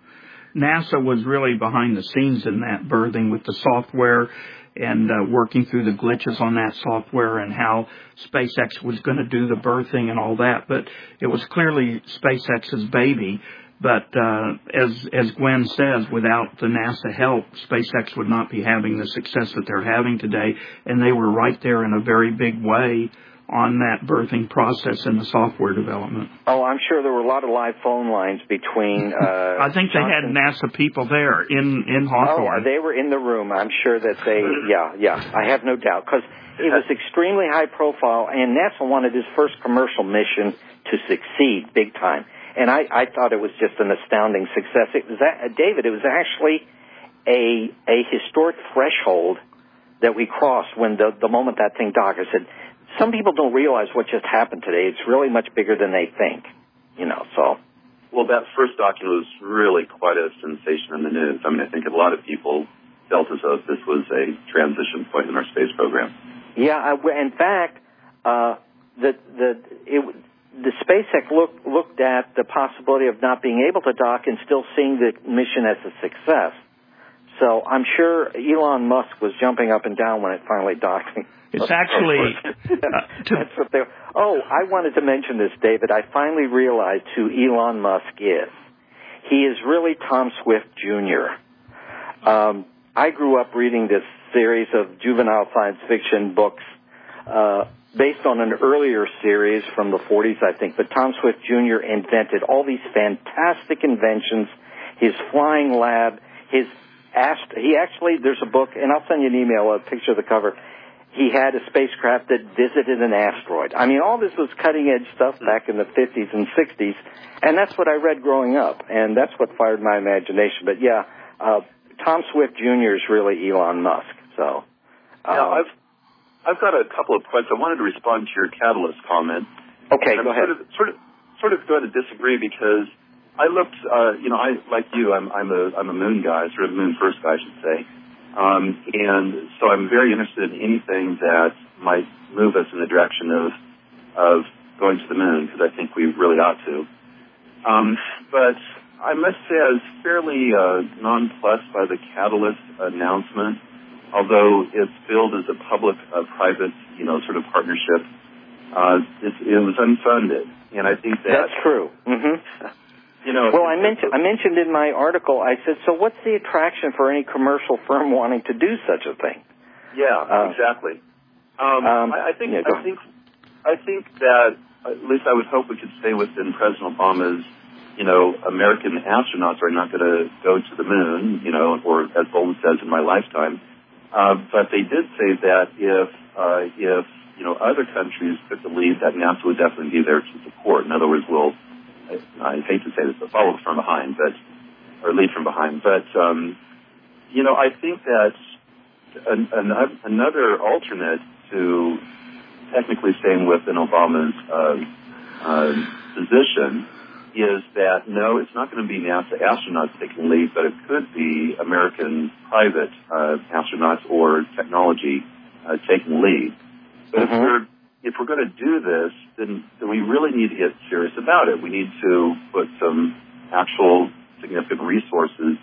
NASA was really behind the scenes in that birthing with the software and uh, working through the glitches on that software and how SpaceX was going to do the birthing and all that. But it was clearly SpaceX's baby. But uh, as as Gwen says, without the NASA help, SpaceX would not be having the success that they're having today. And they were right there in a very big way on that birthing process and the software development. Oh, I'm sure there were a lot of live phone lines between... Uh, I think they Johnson. had NASA people there in, in Hawthorne. Oh, they were in the room. I'm sure that they... Yeah, yeah, I have no doubt. Because it was extremely high profile, and NASA wanted his first commercial mission to succeed big time. And I, I thought it was just an astounding success. It was that, David, it was actually a a historic threshold that we crossed when the, the moment that thing docked. I said... Some people don't realize what just happened today. It's really much bigger than they think, you know, so. Well, that first document was really quite a sensation in the news. I mean, I think a lot of people felt as though this was a transition point in our space program. Yeah, I, in fact, uh, the, the, it, the SpaceX look, looked at the possibility of not being able to dock and still seeing the mission as a success. So I'm sure Elon Musk was jumping up and down when it finally docked. It's actually... Uh, to, That's what they Oh, I wanted to mention this, David. I finally realized who Elon Musk is. He is really Tom Swift Junior Um, I grew up reading this series of juvenile science fiction books uh, based on an earlier series from the forties, I think. But Tom Swift Junior invented all these fantastic inventions, his flying lab, his... Ast- he actually, there's a book, and I'll send you an email, a picture of the cover. He had a spacecraft that visited an asteroid. I mean, all this was cutting-edge stuff back in the fifties and sixties, and that's what I read growing up, and that's what fired my imagination. But, yeah, uh, Tom Swift Junior is really Elon Musk. So, uh, yeah, I've I've got a couple of points. I wanted to respond to your catalyst comment. Okay, I'm go ahead. Sort of, sort of, sort of going to disagree because I looked, uh, you know, I like you, I'm, I'm a I'm a moon guy, sort of moon first guy, I should say. Um, and so I'm very interested in anything that might move us in the direction of of going to the moon, because I think we really ought to. Um, but I must say I was fairly uh, nonplussed by the Catalyst announcement, although it's billed as a public-private, uh, you know, sort of partnership. Uh, it, it was unfunded, and I think that... That's true. Mm-hmm. You know, well, I mentioned I mentioned in my article, I said, so what's the attraction for any commercial firm wanting to do such a thing? Yeah, uh, exactly. Um, um, I, I think yeah, I think I think that at least I would hope we could stay within President Obama's, you know, American astronauts are not going to go to the moon, you know, or as Bolton says, in my lifetime. Uh, but they did say that if uh, if you know other countries took the lead, that NASA would definitely be there to support. In other words, we'll I hate to say this, but follow from behind, but or lead from behind. But um, you know, I think that an, an, another alternate to technically staying within Obama's uh, uh, position is that no, it's not going to be NASA astronauts taking lead, but it could be American private uh, astronauts or technology uh, taking lead. But mm-hmm. if we're If we're going to do this, then, then we really need to get serious about it. We need to put some actual significant resources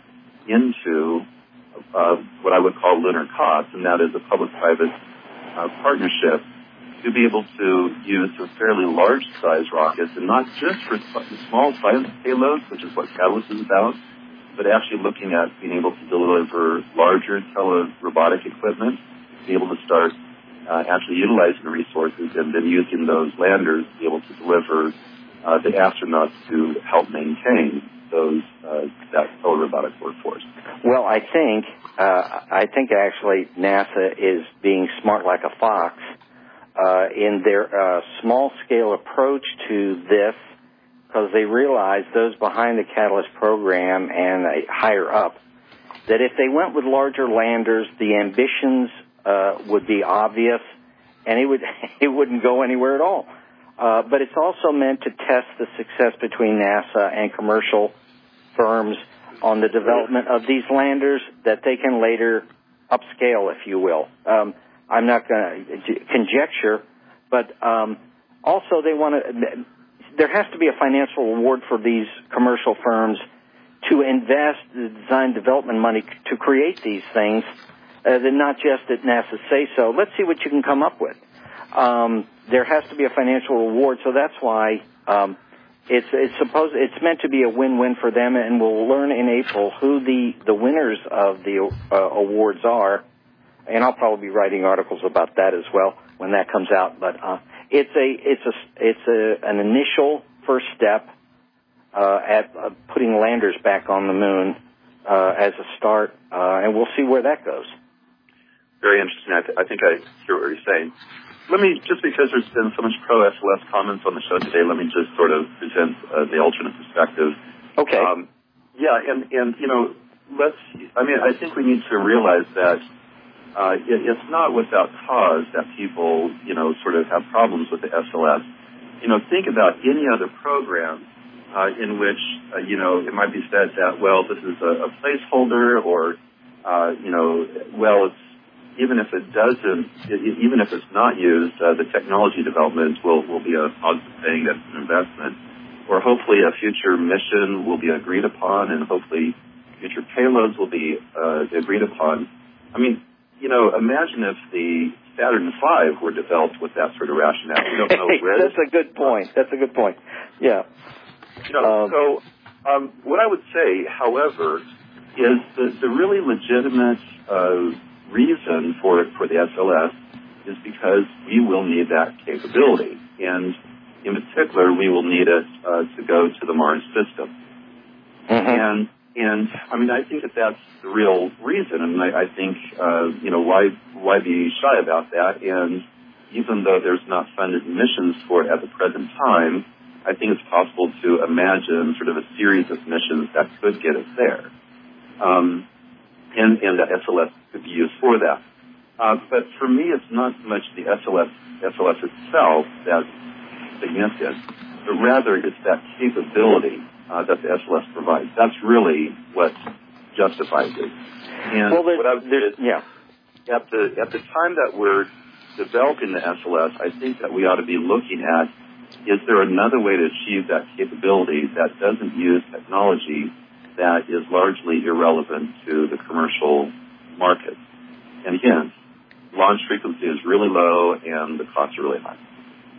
into uh, what I would call lunar COTS, and that is a public-private uh, partnership to be able to use some fairly large-sized rockets, and not just for small science payloads, which is what Catalyst is about, but actually looking at being able to deliver larger tele-robotic equipment, be able to start Uh, actually utilizing the resources and then using those landers to be able to deliver uh, the astronauts to help maintain those uh, that robotic workforce. Well, I think uh, I think actually NASA is being smart like a fox uh, in their uh, small-scale approach to this, because they realized, those behind the Catalyst program and uh, higher up, that if they went with larger landers, the ambitions uh, would be obvious, and it would it wouldn't go anywhere at all. Uh, but it's also meant to test the success between NASA and commercial firms on the development of these landers that they can later upscale, if you will. Um, I'm not going to conjecture, but um, also they want to. There has to be a financial reward for these commercial firms to invest the design development money to create these things, uh, than not just at NASA say so. Let's see what you can come up with. Um, there has to be a financial reward, so that's why um, it's it's supposed it's meant to be a win-win for them, and we'll learn in April who the the winners of the uh, awards are, and I'll probably be writing articles about that as well when that comes out. But uh, it's a it's a it's a an initial first step uh, at uh, putting landers back on the moon uh, as a start, uh, and we'll see where that goes. Very interesting. I, th- I think I hear what you're saying. Let me, just because there's been so much pro-S L S comments on the show today, let me just sort of present uh, the alternate perspective. Okay. Um, yeah, and, and, you know, let's, I mean, I think we need to realize that uh, it, it's not without cause that people, you know, sort of have problems with the S L S. You know, think about any other program uh, in which, uh, you know, it might be said that, well, this is a, a placeholder, or, uh, you know, well, it's, even if it doesn't, even if it's not used, uh, the technology development will, will be a positive thing, that's an investment. Or hopefully a future mission will be agreed upon, and hopefully future payloads will be uh, agreed upon. I mean, you know, imagine if the Saturn five were developed with that sort of rationale. We don't know where. That's a good point. That's a good point. Yeah. You know, um, so um, what I would say, however, is the, the really legitimate uh, reason for for the S L S is because we will need that capability, and in particular, we will need it uh, to go to the Mars system. Mm-hmm. And and I mean, I think that that's the real reason, and I, I think uh, you know why why be shy about that? And even though there's not funded missions for it at the present time, I think it's possible to imagine sort of a series of missions that could get us there. Um, And, and the S L S could be used for that. Uh, but for me, it's not so much the S L S, S L S itself that's significant, but rather it's that capability uh, that the S L S provides. That's really what justifies it. And well, what I would say is, yeah. at the at the time that we're developing the S L S, I think that we ought to be looking at, is there another way to achieve that capability that doesn't use technology that is largely irrelevant to the commercial market? And again, launch frequency is really low and the costs are really high.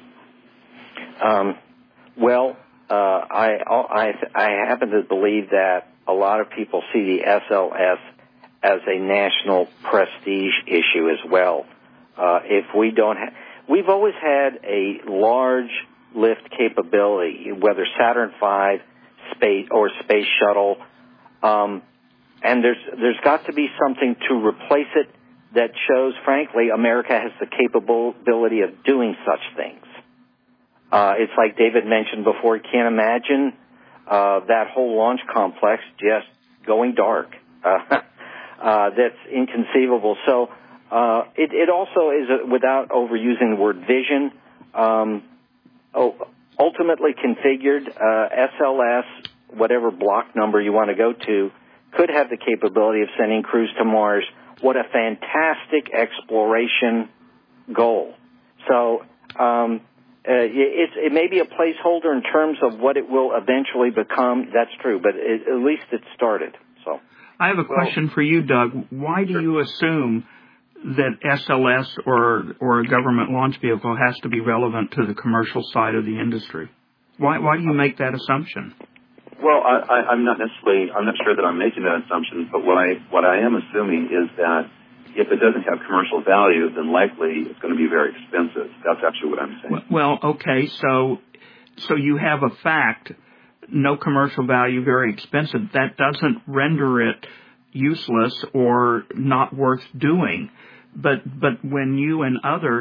Um, well, uh, I, I, I happen to believe that a lot of people see the S L S as a national prestige issue as well. Uh, if we don't have, we've always had a large lift capability, whether Saturn five, space or Space Shuttle. Um, and there's there's got to be something to replace it that shows, frankly, America has the capability of doing such things. Uh, it's like David mentioned before, you can't imagine uh, that whole launch complex just going dark. Uh, uh, that's inconceivable. So uh, it, it also is, a, without overusing the word vision, um, oh, ultimately configured uh, S L S, whatever block number you want to go to, could have the capability of sending crews to Mars. What a fantastic exploration goal. So um, uh, it, it may be a placeholder in terms of what it will eventually become. That's true, but it, at least it started. So I have a question well, for you, Doug. Why do you assume that S L S or or a government launch vehicle has to be relevant to the commercial side of the industry? Why why do you make that assumption? Well, I, I, I'm not necessarily, I'm not sure that I'm making that assumption, but what I, what I am assuming is that if it doesn't have commercial value, then likely it's going to be very expensive. That's actually what I'm saying. Well, okay, so, so you have a fact, no commercial value, very expensive. That doesn't render it useless or not worth doing. But, but when you and others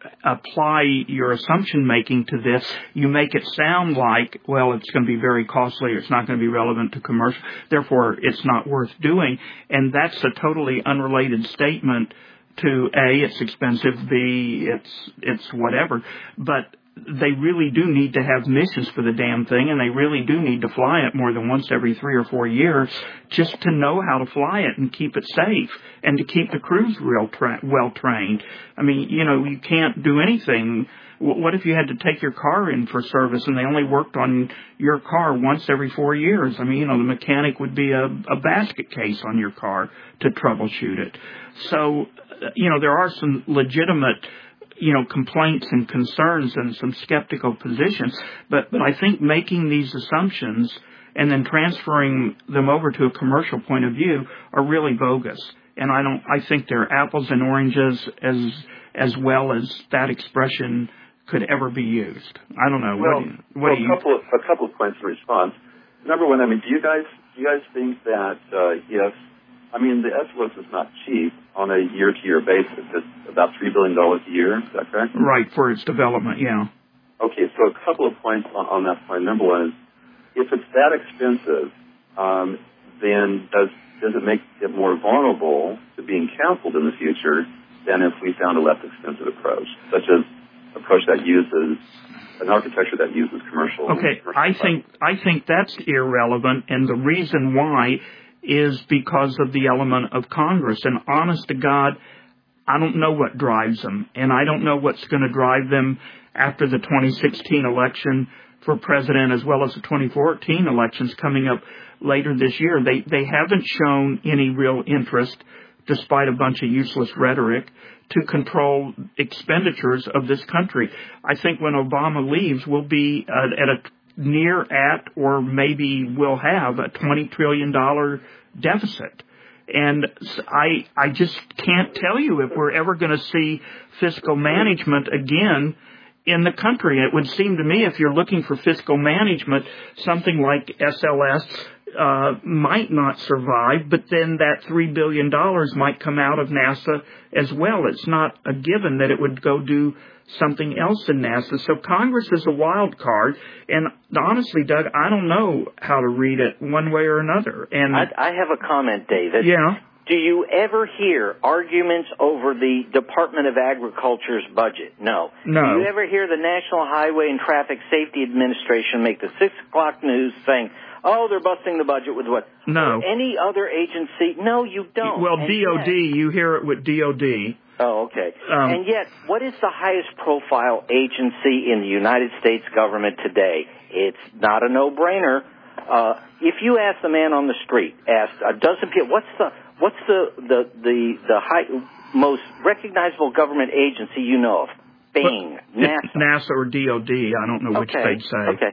apply your assumption making to this, you make it sound like, well, it's going to be very costly, it's not going to be relevant to commercial, therefore it's not worth doing. And that's a totally unrelated statement to A, it's expensive, B, it's it's whatever. But they really do need to have missions for the damn thing, and they really do need to fly it more than once every three or four years just to know how to fly it and keep it safe and to keep the crews real tra- well trained. I mean, you know, you can't do anything. What if you had to take your car in for service and they only worked on your car once every four years? I mean, you know, the mechanic would be a, a basket case on your car to troubleshoot it. So, you know, there are some legitimate, you know, complaints and concerns and some skeptical positions. But, but I think making these assumptions and then transferring them over to a commercial point of view are really bogus. And I don't, I think they're apples and oranges as, as well as that expression could ever be used. I don't know. Well, what do you, what well do you, a couple of, a couple of points in response. Number one, I mean, do you guys, do you guys think that, uh, if, I mean, the S L S is not cheap on a year-to-year basis. It's about three billion dollars a year. Is that correct? Right, for its development, yeah. Okay, so a couple of points on, on that point. Number one is, if it's that expensive, um, then does does it make it more vulnerable to being canceled in the future than if we found a less expensive approach, such as approach that uses an architecture that uses commercial? Okay, commercial I think I think that's irrelevant, and the reason why is because of the element of Congress. And honest to God, I don't know what drives them, and I don't know what's going to drive them after the twenty sixteen election for president, as well as the twenty fourteen elections coming up later this year. They they haven't shown any real interest, despite a bunch of useless rhetoric, to control expenditures of this country. I think when Obama leaves, we'll be uh, at a near at, or maybe we'll have a twenty trillion dollars deficit. And I I just can't tell you if we're ever going to see fiscal management again in the country. It would seem to me, if you're looking for fiscal management, something like S L S uh, might not survive, but then that three billion dollars might come out of NASA as well. It's not a given that it would go do something else in NASA. So Congress is a wild card, and honestly, Doug, I don't know how to read it one way or another. And I, I have a comment, David. Yeah. Do you ever hear arguments over the Department of Agriculture's budget? No. No. Do you ever hear the National Highway and Traffic Safety Administration make the six o'clock news saying, oh, they're busting the budget with what? No. Or any other agency? No, you don't. Well, and D O D, yet, you hear it with D O D. Oh, okay. Um, and yet, what is the highest profile agency in the United States government today? It's not a no-brainer. Uh, if you ask the man on the street, ask a dozen people, what's the what's the the the, the high, most recognizable government agency you know of? Bing, NASA. NASA or D O D. I don't know which okay. they'd say. Okay.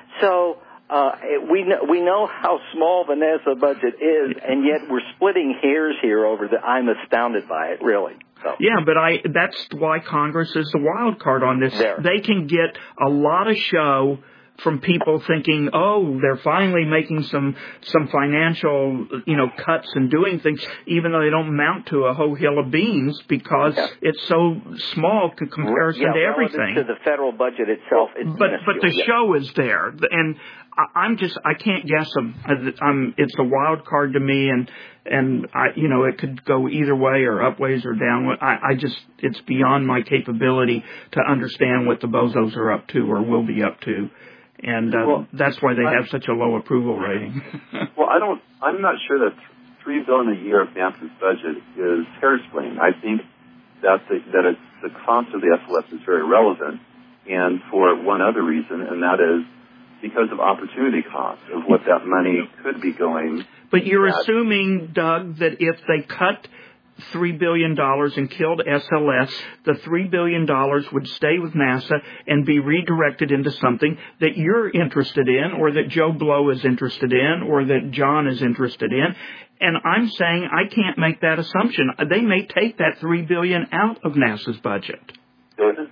So uh, we know, we know how small the NASA budget is, and yet we're splitting hairs here over the. I'm astounded by it, really. So. Yeah, but I that's why Congress is the wild card on this. There. They can get a lot of show from people thinking, oh, they're finally making some some financial, you know, cuts and doing things, even though they don't amount to a whole hill of beans because yeah. it's so small in comparison yeah, to everything. To the federal budget itself, it's but but the yeah. show is there, and I'm just I can't guess them. I'm, it's a wild card to me, and and I you know it could go either way or up ways or down. I, I just it's beyond my capability to understand what the bozos are up to or will be up to. And uh, well, that's why they I, have such a low approval rating. Well, I don't. I'm not sure that three billion dollars a year of NASA's budget is hair splitting. I think that the, that it's, the cost of the S L S is very relevant, and for one other reason, and that is because of opportunity cost of what that money could be going. But you're at. assuming, Doug, that if they cut three billion dollars and killed S L S, the three billion dollars would stay with NASA and be redirected into something that you're interested in or that Joe Blow is interested in or that John is interested in. And I'm saying I can't make that assumption. They may take that three billion dollars out of NASA's budget. David?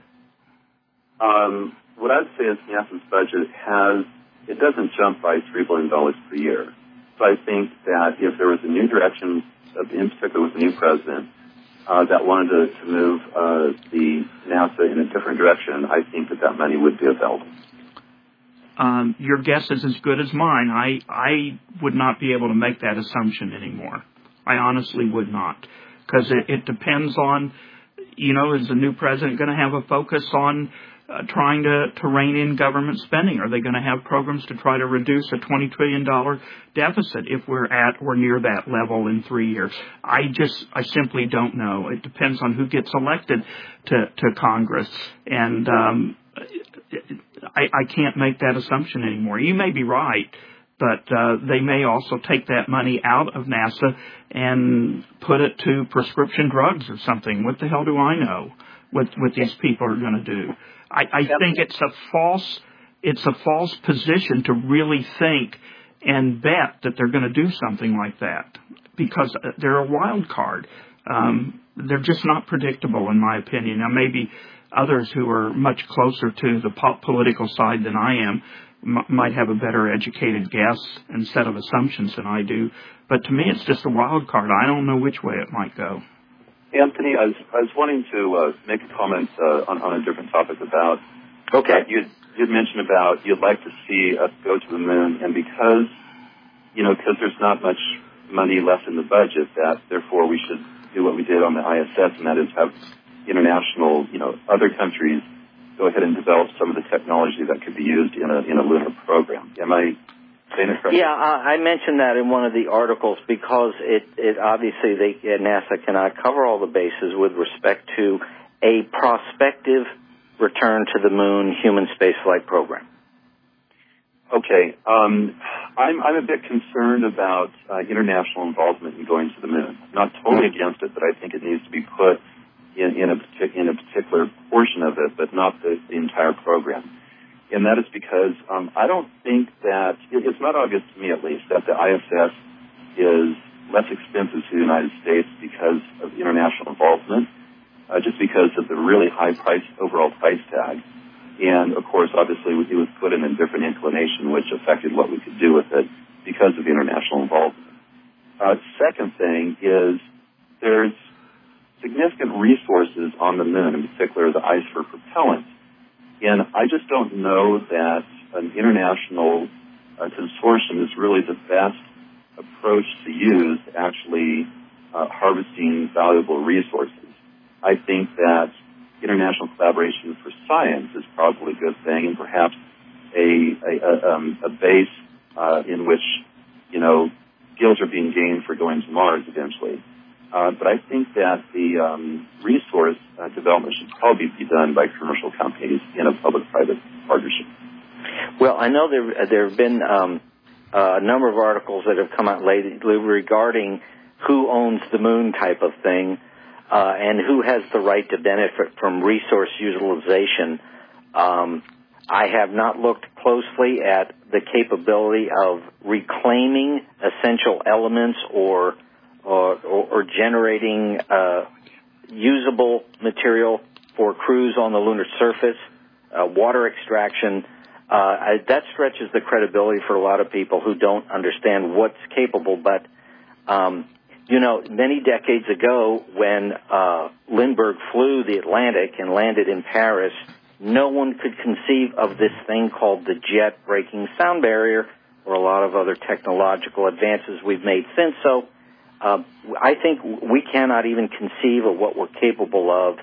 Um, what I'd say is NASA's budget has, it doesn't jump by three billion dollars per year. So I think that if there was a new direction, in particular with the new president, uh, that wanted to, to move uh, the NASA in a different direction, I think that that money would be available. Um, your guess is as good as mine. I I would not be able to make that assumption anymore. I honestly would not, because it, it depends on, you know, is the new president going to have a focus on uh, trying to, to rein in government spending? Are they going to have programs to try to reduce a twenty trillion dollars deficit if we're at or near that level in three years? I just, I simply don't know. It depends on who gets elected to, to Congress. And um, I, I can't make that assumption anymore. You may be right, but uh, they may also take that money out of NASA and put it to prescription drugs or something. What the hell do I know what, what these people are going to do? I, I think it's a false, it's a false position to really think and bet that they're going to do something like that, because they're a wild card. Um, they're just not predictable, in my opinion. Now, maybe others who are much closer to the po- political side than I am m- might have a better educated guess and set of assumptions than I do. But to me, it's just a wild card. I don't know which way it might go. Anthony, I was, I was wanting to uh, make a comment uh, on, on a different topic about, okay, uh, you'd, you'd mentioned about you'd like to see us go to the moon, and because, you know, because there's not much money left in the budget, that therefore we should do what we did on the I S S, and that is have international, you know, other countries go ahead and develop some of the technology that could be used in a in a lunar program. Am I saying it correctly? Yeah, I mentioned that in one of the articles because it, it obviously they, NASA cannot cover all the bases with respect to a prospective return to the moon human spaceflight program. Okay, um, I'm I'm a bit concerned about uh, international involvement in going to the moon. Not totally against it, but I think it needs to be put in, in a partic- in a particular portion of it, but not the, the entire program. And that is because um, I don't think that it, it's not obvious to me, at least, that the I S S is less expensive to the United States because of international involvement, uh, just because of the really high price overall price tag. And, of course, obviously, it was put in a different inclination, which affected what we could do with it because of the international involvement. Uh, second thing is there's significant resources on the moon, in particular the ice for propellant. And I just don't know that an international uh, consortium is really the best approach to use to actually uh, harvesting valuable resources. I think that international collaboration for science is probably a good thing, and perhaps a a, a, um, a base uh, in which, you know, skills are being gained for going to Mars eventually. Uh, but I think that the um, resource uh, development should probably be done by commercial companies in a public-private partnership. Well, I know there there have been um, a number of articles that have come out lately regarding who owns the moon type of thing. Uh, and who has the right to benefit from resource utilization. Um, I have not looked closely at the capability of reclaiming essential elements or or, or, or generating uh, usable material for crews on the lunar surface, uh, water extraction. Uh, I, that stretches the credibility for a lot of people who don't understand what's capable, but um, you know, many decades ago when uh, Lindbergh flew the Atlantic and landed in Paris, no one could conceive of this thing called the jet breaking sound barrier or a lot of other technological advances we've made since. So uh, I think we cannot even conceive of what we're capable of.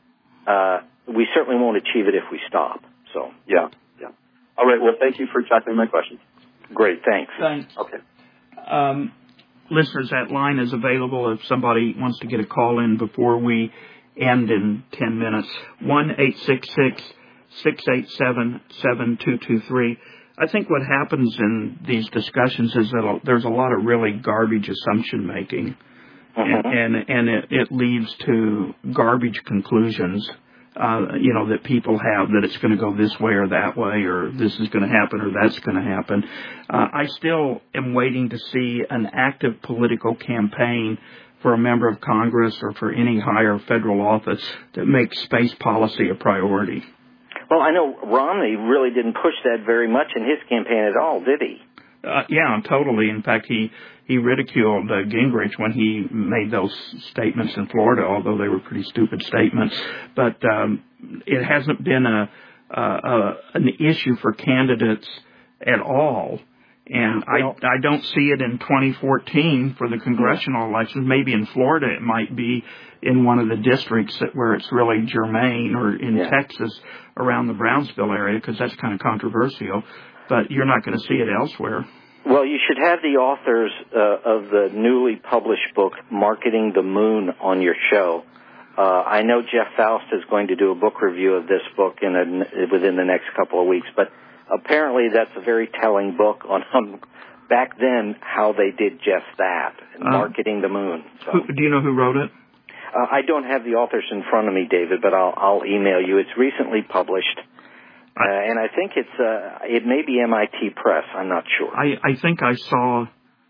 Uh, we certainly won't achieve it if we stop. So yeah, yeah. All right. Well, thank you for tackling my questions. Great. Thanks. Thanks. Okay. Um, Listeners, that line is available if somebody wants to get a call in before we end in ten minutes. one eight six six, six eight seven, seven two two three. I think what happens in these discussions is that there's a lot of really garbage assumption making, uh-huh. and, and, and it, it leads to garbage conclusions. Uh, you know, that people have, that it's going to go this way or that way, or this is going to happen or that's going to happen. Uh, I still am waiting to see an active political campaign for a member of Congress or for any higher federal office that makes space policy a priority. Well, I know Romney really didn't push that very much in his campaign at all, did he? Uh, yeah, totally. In fact, he he ridiculed uh, Gingrich when he made those statements in Florida, although they were pretty stupid statements. But um, it hasn't been a, a, a an issue for candidates at all. And well, I, I don't see it in twenty fourteen for the congressional elections. Maybe in Florida it might be in one of the districts that, where it's really germane, or in yeah. Texas around the Brownsville area, because that's kind of controversial. But you're not going to see it elsewhere. Well, you should have the authors uh, of the newly published book, Marketing the Moon, on your show. Uh, I know Jeff Faust is going to do a book review of this book in a, within the next couple of weeks, but apparently that's a very telling book on um, back then how they did just that, uh, Marketing the Moon. So, who, do you know who wrote it? Uh, I don't have the authors in front of me, David, but I'll, I'll email you. It's recently published. Uh, and I think it's, uh, it may be M I T Press. I'm not sure. I, I think I saw,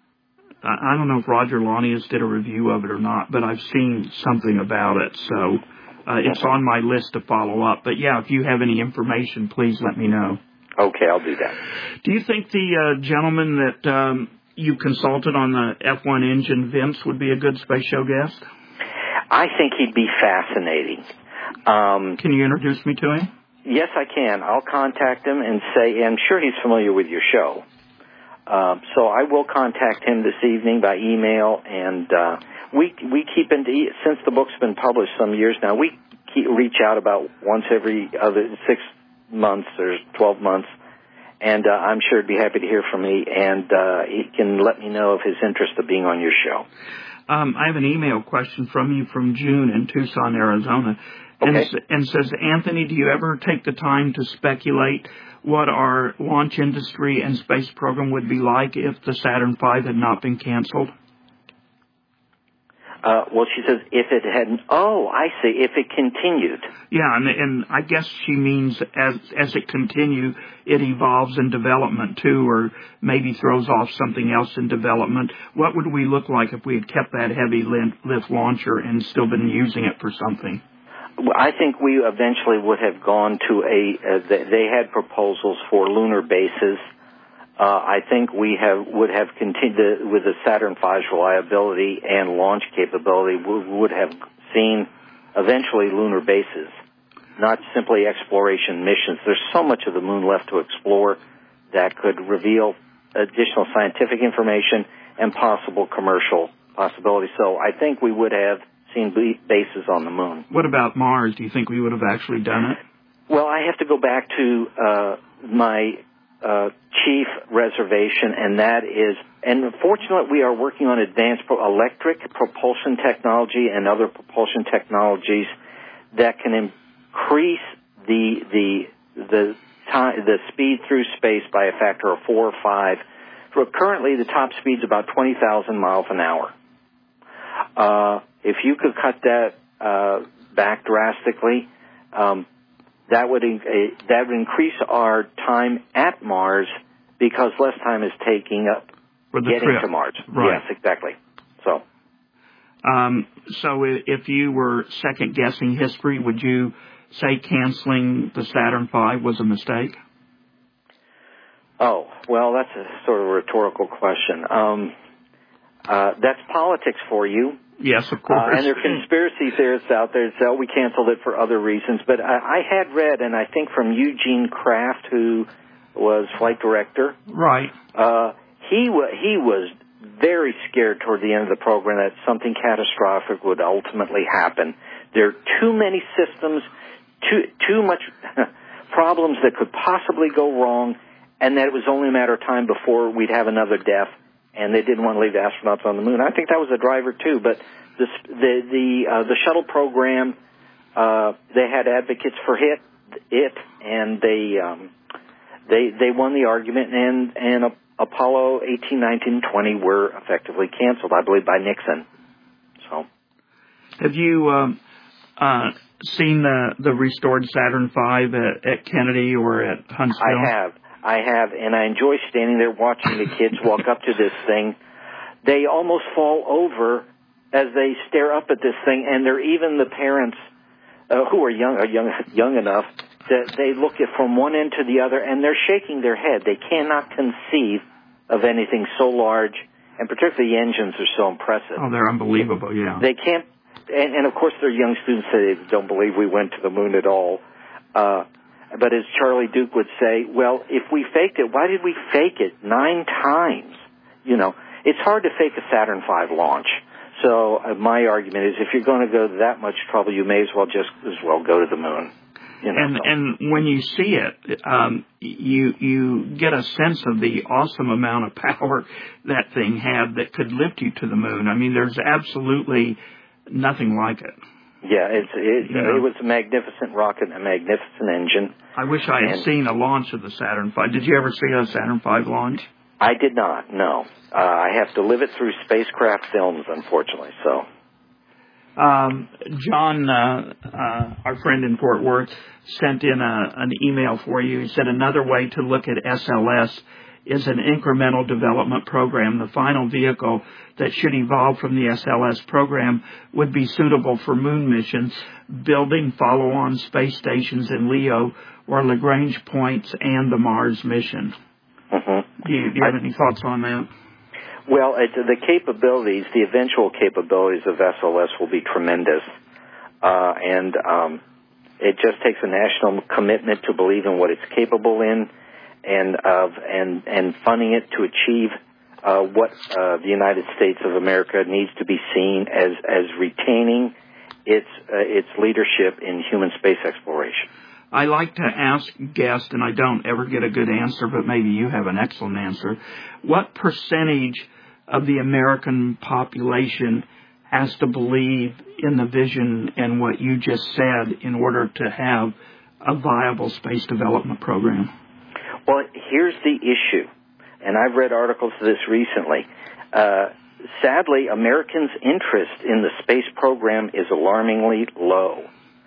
I don't know if Roger Launius did a review of it or not, but I've seen something about it. So uh, it's on my list to follow up. But yeah, if you have any information, please let me know. Okay, I'll do that. Do you think the uh, gentleman that um, you consulted on the F one engine, Vince, would be a good space show guest? I think he'd be fascinating. Um, Can you introduce me to him? Yes, I can. I'll contact him and say, I'm sure he's familiar with your show. Uh, so I will contact him this evening by email, and uh, we we keep in, since the book's been published some years now, we keep, reach out about once every other six months or twelve months, and uh, I'm sure he'd be happy to hear from me, and uh, he can let me know of his interest of being on your show. Um, I have an email question from you from June in Tucson, Arizona. And, okay. and says, Anthony, do you ever take the time to speculate what our launch industry and space program would be like if the Saturn five had not been canceled? Uh, well, she says, if it hadn't, oh, I see, if it continued. Yeah, and, and I guess she means as as it continues, it evolves in development too, or maybe throws off something else in development. What would we look like if we had kept that heavy lift launcher and still been using it for something? I think we eventually would have gone to a, uh, they had proposals for lunar bases. Uh, I think we have, would have continued with the Saturn V's reliability and launch capability, we would have seen eventually lunar bases, not simply exploration missions. There's so much of the moon left to explore that could reveal additional scientific information and possible commercial possibilities. So I think we would have seen bases on the moon. What about Mars? Do you think we would have actually done it? Well, I have to go back to uh, my uh, chief reservation, and that is, and fortunately we are working on advanced pro- electric propulsion technology and other propulsion technologies that can increase the the the time, the speed through space by a factor of four or five. So currently, the top speed is about twenty thousand miles an hour. Uh, if you could cut that uh, back drastically, um, that would in, uh, that would increase our time at Mars because less time is taking up getting trip. to Mars. Right. Yes, exactly. So, um, so if you were second guessing history, would you say canceling the Saturn five was a mistake? Oh, well, that's a sort of rhetorical question. Um, Uh, that's politics for you. Yes, of course. Uh, and there are conspiracy theorists out there that say, oh, we canceled it for other reasons. But I, I had read, and I think from Eugene Kraft, who was flight director. Right. Uh, he, wa- he was very scared toward the end of the program that something catastrophic would ultimately happen. There are too many systems, too, too much problems that could possibly go wrong, and that it was only a matter of time before we'd have another death. And they didn't want to leave the astronauts on the moon. I think that was a driver too. But the the the, uh, the shuttle program, uh, they had advocates for it, it, and they um, they they won the argument. And and uh, Apollo eighteen, nineteen, twenty were effectively canceled, I believe, by Nixon. So, have you um, uh, seen the the restored Saturn five at, at Kennedy or at Huntsville? I have. I have, and I enjoy standing there watching the kids walk up to this thing. They almost fall over as they stare up at this thing, and they're even the parents uh, who are young, are young, young enough that they look at from one end to the other, and they're shaking their head. They cannot conceive of anything so large, and particularly the engines are so impressive. Oh, they're unbelievable, yeah. They can't, and, and of course their young students say they don't believe we went to the moon at all. Uh, but as Charlie Duke would say, well, if we faked it, why did we fake it nine times? You know, it's hard to fake a Saturn five launch. So uh, my argument is if you're going to go to that much trouble, you may as well just as well go to the moon. You know, and so. and when you see it, um, you you get a sense of the awesome amount of power that thing had that could lift you to the moon. I mean, there's absolutely nothing like it. Yeah, it's, it, you know, it was a magnificent rocket, a magnificent engine. I wish I had and seen a launch of the Saturn five. Did you ever see a Saturn five launch? I did not, no. Uh, I have to live it through spacecraft films, unfortunately, so... Um, John, uh, uh, our friend in Fort Worth, sent in a, an email for you. He said another way to look at S L S is an incremental development program. The final vehicle that should evolve from the S L S program would be suitable for moon missions, building follow-on space stations in LEO or Lagrange points and the Mars mission. Mm-hmm. Do you, do you have any thoughts on that? Well, it, the capabilities, the eventual capabilities of S L S will be tremendous, uh, and um, it just takes a national commitment to believe in what it's capable in, and of and and funding it to achieve uh, what uh, the United States of America needs to be seen as as retaining its uh, its leadership in human space exploration. I like to ask guests, and I don't ever get a good answer, but maybe you have an excellent answer. What percentage of the American population has to believe in the vision and what you just said in order to have a viable space development program? Well, here's the issue, and I've read articles of this recently. Uh, sadly, Americans' interest in the space program is alarmingly low.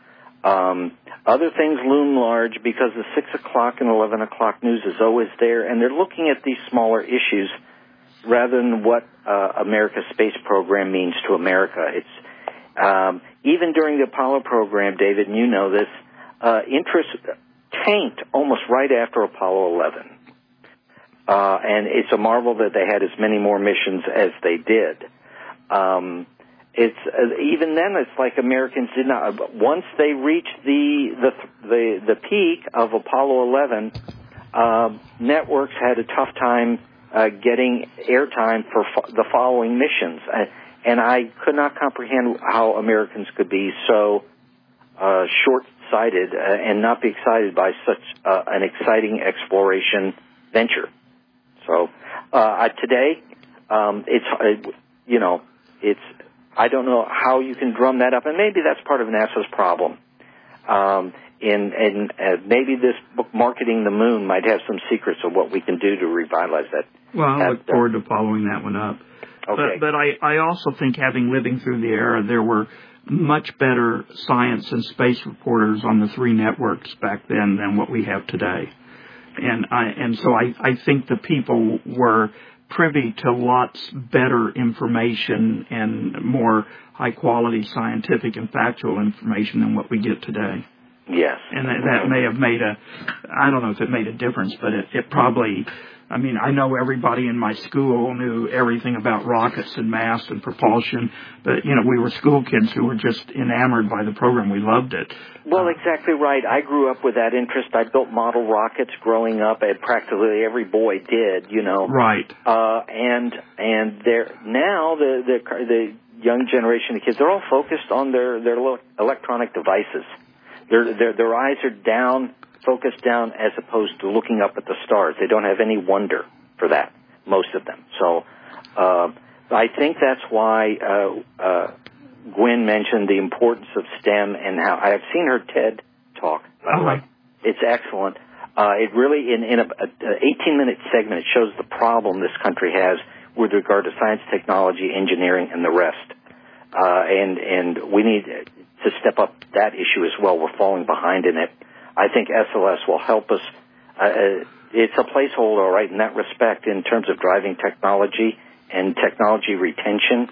Um, other things loom large because the six o'clock and eleven o'clock news is always there, and they're looking at these smaller issues rather than what uh, America's space program means to America. It's um, even during the Apollo program, David, and you know this, uh, interest tanked almost right after Apollo eleven. Uh, and it's a marvel that they had as many more missions as they did. Um, it's uh, even then, it's like Americans did not. Once they reached the the the, the peak of Apollo eleven, uh, networks had a tough time uh, getting airtime for fo- the following missions, uh, and I could not comprehend how Americans could be so uh, short-sighted uh, and not be excited by such uh, an exciting exploration venture. So uh, today, um, it's uh, you know, it's I don't know how you can drum that up, and maybe that's part of NASA's problem. Um, in and uh, maybe this book, Marketing the Moon, might have some secrets of what we can do to revitalize that. Well, I look forward to following that one up. Okay. But, but I, I also think, having living through the era, there were much better science and space reporters on the three networks back then than what we have today. And I and so I, I think the people were privy to lots better information and more high-quality scientific and factual information than what we get today. Yes. And that, that may have made a, I don't know if it made a difference, but it, it probably, I mean, I know everybody in my school knew everything about rockets and mass and propulsion, but, you know, we were school kids who were just enamored by the program. We loved it. Well, exactly right. I grew up with that interest. I built model rockets growing up, and practically every boy did, you know. Right. Uh, and and they're, now the, the the young generation of kids, they're all focused on their, their electronic devices. Their, their, their eyes are down, focused down, as opposed to looking up at the stars. They don't have any wonder for that, most of them. So uh, I think that's why uh, uh, Gwen mentioned the importance of STEM, and how I've seen her TED talk. Oh, right. It's excellent. Uh, it really, in, in a, a eighteen-minute segment, it shows the problem this country has with regard to science, technology, engineering, and the rest. Uh, and and we need to step up that issue as well. We're falling behind in it. I think S L S will help us. Uh, it's a placeholder, all right, in that respect, in terms of driving technology and technology retention.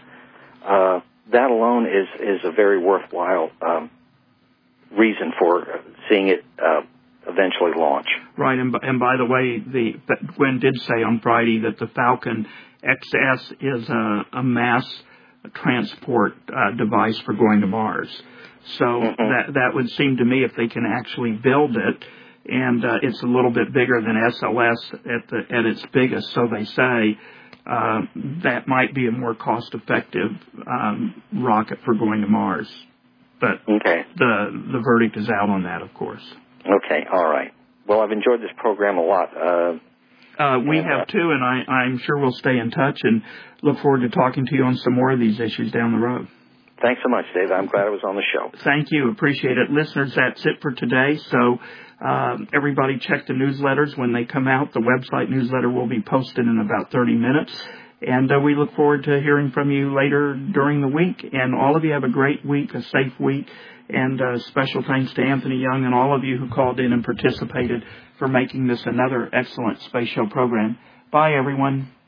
Uh, that alone is, is a very worthwhile um, reason for seeing it uh, eventually launch. Right, and, and by the way, the Gwen did say on Friday that the Falcon X S is a, a mass transport uh, device for going to Mars. So mm-hmm. that that would seem to me, if they can actually build it, and uh, it's a little bit bigger than S L S at the at its biggest, so they say, uh, that might be a more cost-effective um, rocket for going to Mars. But okay. the the verdict is out on that, of course. Okay, all right. Well, I've enjoyed this program a lot. Uh, uh, we and, have, uh, too, and I, I'm sure we'll stay in touch and look forward to talking to you on some more of these issues down the road. Thanks so much, Dave. I'm glad I was on the show. Thank you. Appreciate it. Listeners, that's it for today. So uh, everybody check the newsletters when they come out. The website newsletter will be posted in about thirty minutes. And uh, we look forward to hearing from you later during the week. And all of you have a great week, a safe week. And uh, special thanks to Anthony Young and all of you who called in and participated for making this another excellent Space Show program. Bye, everyone.